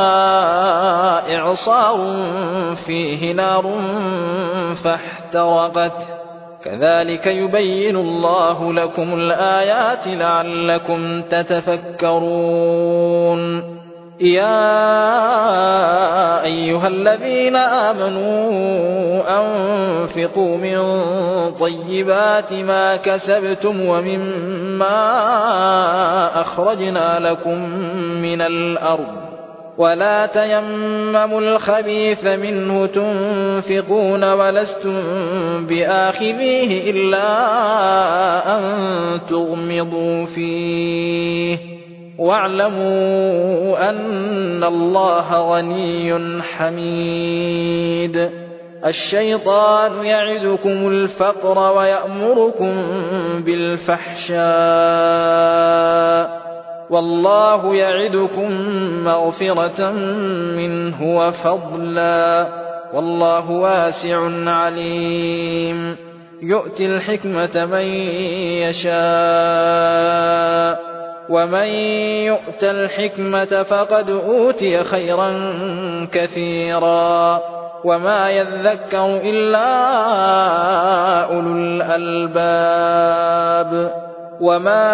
إعصار فيه نار فاحترقت، كذلك يبين الله لكم الآيات لعلكم تتفكرون. يا أيها الذين آمنوا أنفقوا من طيبات ما كسبتم ومما أخرجنا لكم من الأرض، ولا تيمموا الخبيث منه تنفقون ولستم بآخذيه إلا أن تغمضوا فيه، واعلموا أن الله غني حميد. الشيطان يعدكم الفقر ويأمركم بالفحشاء، والله يعدكم مغفرة منه وفضلا، والله واسع عليم. يؤتي الحكمة من يشاء، ومن يؤت الحكمة فقد أوتي خيرا كثيرا، وما يذكر إلا أولو الألباب. وما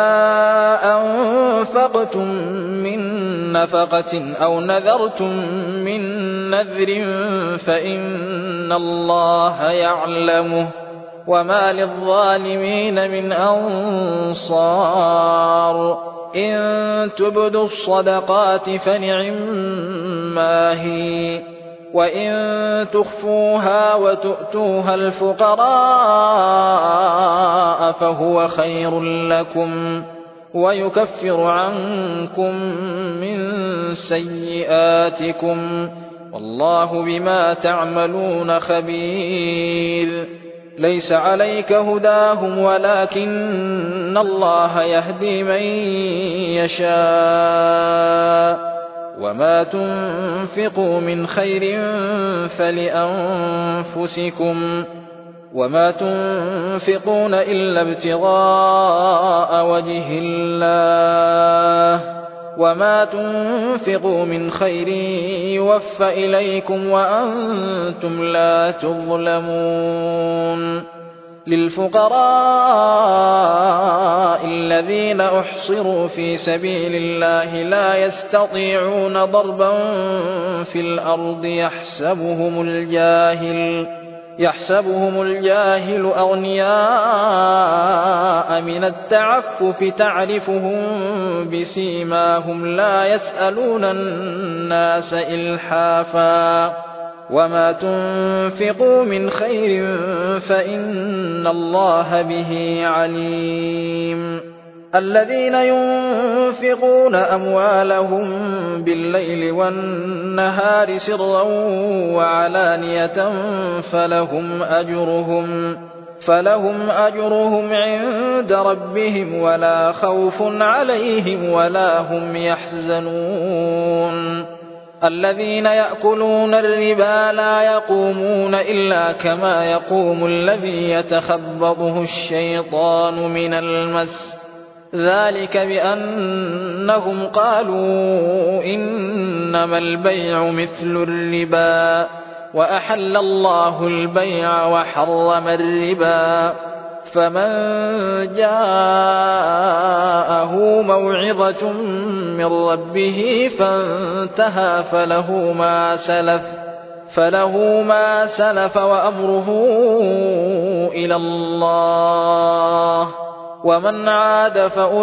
أنفقتم من نفقة أو نذرتم من نذر فإن الله يعلمه، وما للظالمين من أنصار. إن تبدوا الصدقات فنعما هي، وإن تخفوها وتؤتوها الفقراء فهو خير لكم، ويكفر عنكم من سيئاتكم، والله بما تعملون خبير. ليس عليك هداهم ولكن الله يهدي من يشاء، وما تنفقوا من خير فلأنفسكم، وما تنفقون إلا ابتغاء وجه الله، وما تنفقوا من خير يوفى إليكم وأنتم لا تظلمون. للفقراء الذين أحصروا في سبيل الله لا يستطيعون ضربا في الأرض يحسبهم الجاهل أغنياء من التعفف تعرفهم بسيماهم لا يسألون الناس إلحافا وما تنفقوا من خير فإن الله به عليم الذين ينفقون أموالهم بالليل والنهار سرا وعلانية فلهم أجرهم عند ربهم ولا خوف عليهم ولا هم يحزنون الذين يأكلون الربا لا يقومون إلا كما يقوم الذي يتخبطه الشيطان من المس ذلك بأنهم قالوا إنما البيع مثل الربا وأحل الله البيع وحرم الربا فمن جاءه موعظة من ربه فانتهى فله ما سلف وأمره إلى الله ومن عاد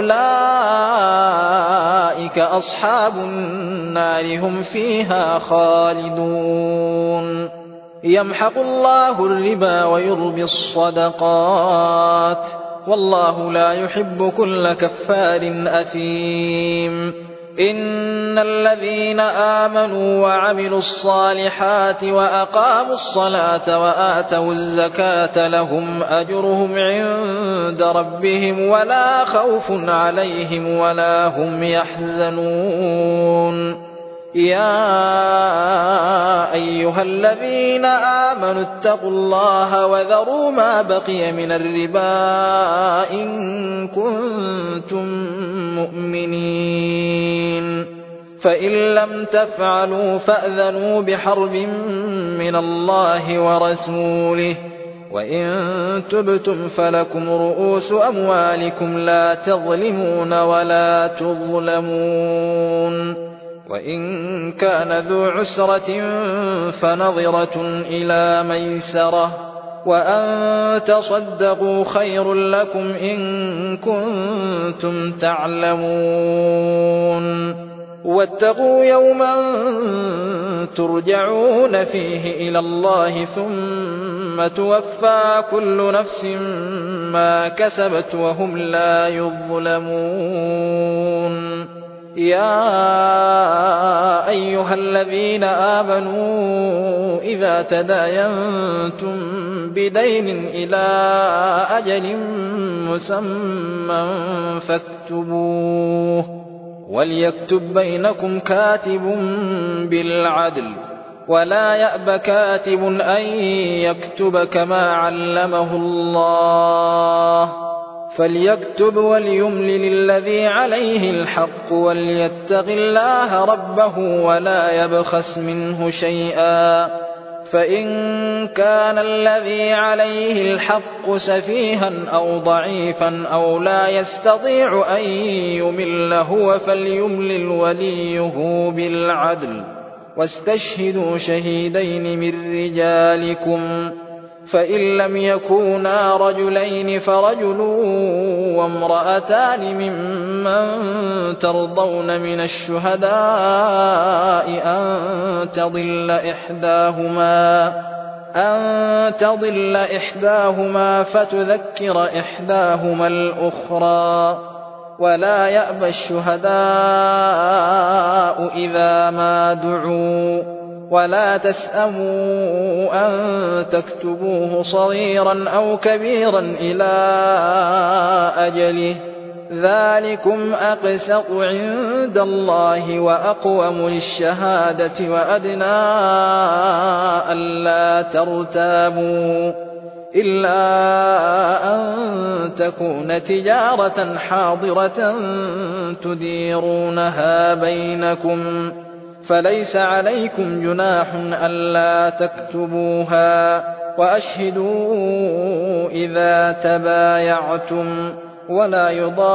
فأولئك أصحاب النار هم فيها خالدون يمحق الله الربا ويربي الصدقات والله لا يحب كل كفار أثيم إن الذين آمنوا وعملوا الصالحات وأقاموا الصلاة وآتوا الزكاة لهم أجرهم عند ربهم ولا خوف عليهم ولا هم يحزنون يا أيها الذين آمنوا اتقوا الله وذروا ما بقي من الربا إن كنتم مؤمنين فإن لم تفعلوا فأذنوا بحرب من الله ورسوله وإن تبتم فلكم رؤوس أموالكم لا تظلمون ولا تظلمون وإن كان ذو عسرة فنظرة إلى ميسرة وأن تصدقوا خير لكم إن كنتم تعلمون واتقوا يوما ترجعون فيه إلى الله ثم توفى كل نفس ما كسبت وهم لا يظلمون يا أيها الذين آمنوا إذا تداينتم بدين إلى أجل مسمى فاكتبوه وليكتب بينكم كاتب بالعدل ولا يأب كاتب أن يكتب كما علمه الله فليكتب وليملل الذي عليه الحق وليتق الله ربه ولا يبخس منه شيئا فإن كان الذي عليه الحق سفيها أو ضعيفا أو لا يستطيع أن يمل هو فليملل وليه بالعدل واستشهدوا شهيدين من رجالكم فإن لم يكونا رجلين فرجل وامرأتان ممن ترضون من الشهداء أن تضل إحداهما فتذكر إحداهما الأخرى ولا يأبى الشهداء إذا ما دعوا ولا تسأموا أن تكتبوه صغيرا أو كبيرا إلى أجله ذلكم أقسط عند الله وأقوم للشهادة وأدنى ألا ترتابوا إلا أن تكون تجارة حاضرة تديرونها بينكم فليس عليكم جناح ألا تكتبوها وأشهدوا إذا تبايعتم ولا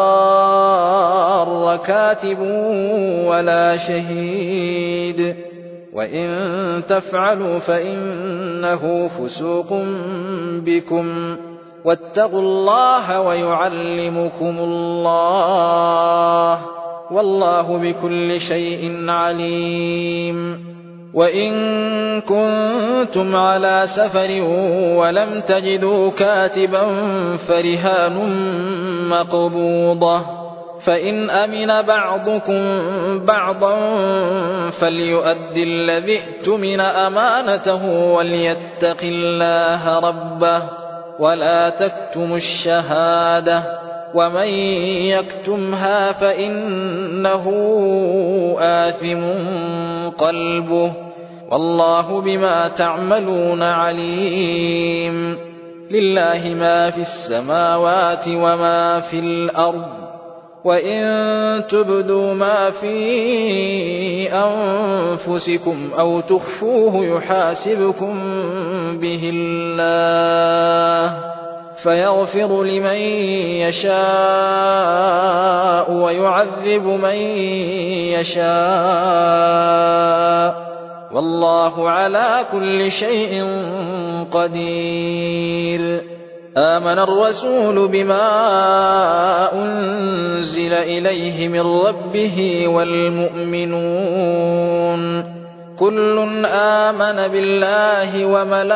يضار كاتب ولا شهيد وإن تفعلوا فإنه فسوق بكم واتقوا الله ويعلمكم الله والله بكل شيء عليم وإن كنتم على سفر ولم تجدوا كاتبا فرهان مقبوضة فإن أمن بعضكم بعضا فليؤد الذي اؤتمن أمانته وليتق الله ربه ولا تكتموا الشهادة ومن يكتمها فإنه آثم قلبه والله بما تعملون عليم. لله ما في السماوات وما في الأرض وإن تبدوا ما في أنفسكم أو تخفوه يحاسبكم به الله فيغفر لمن يشاء ويعذب من يشاء والله على كل شيء قدير. آمن الرسول بما أنزل إليه من ربه والمؤمنون كل آمن بالله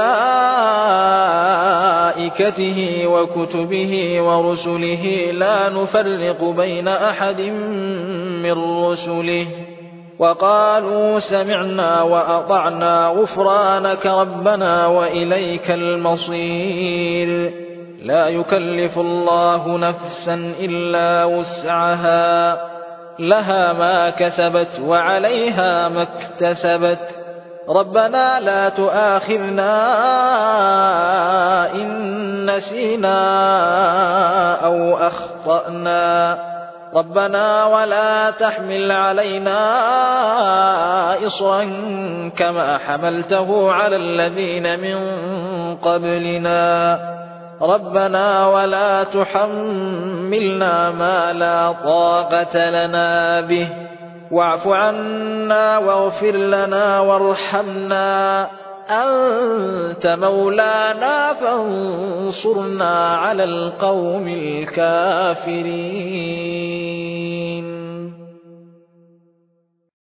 وملائكته وكتبه ورسله لا نفرق بين أحد من رسله وقالوا سمعنا وأطعنا غفرانك ربنا وإليك المصير. لا يكلف الله نفسا إلا وسعها لها ما كسبت وعليها ما اكتسبت ربنا لا تؤاخذنا إن نسينا أو أخطأنا ربنا ولا تحمل علينا إصرا كما حملته على الذين من قبلنا ربنا ولا تحملنا ما لا طاقة لنا به واعف عنا واغفر لنا وارحمنا أنت مولانا فانصرنا على القوم الكافرين.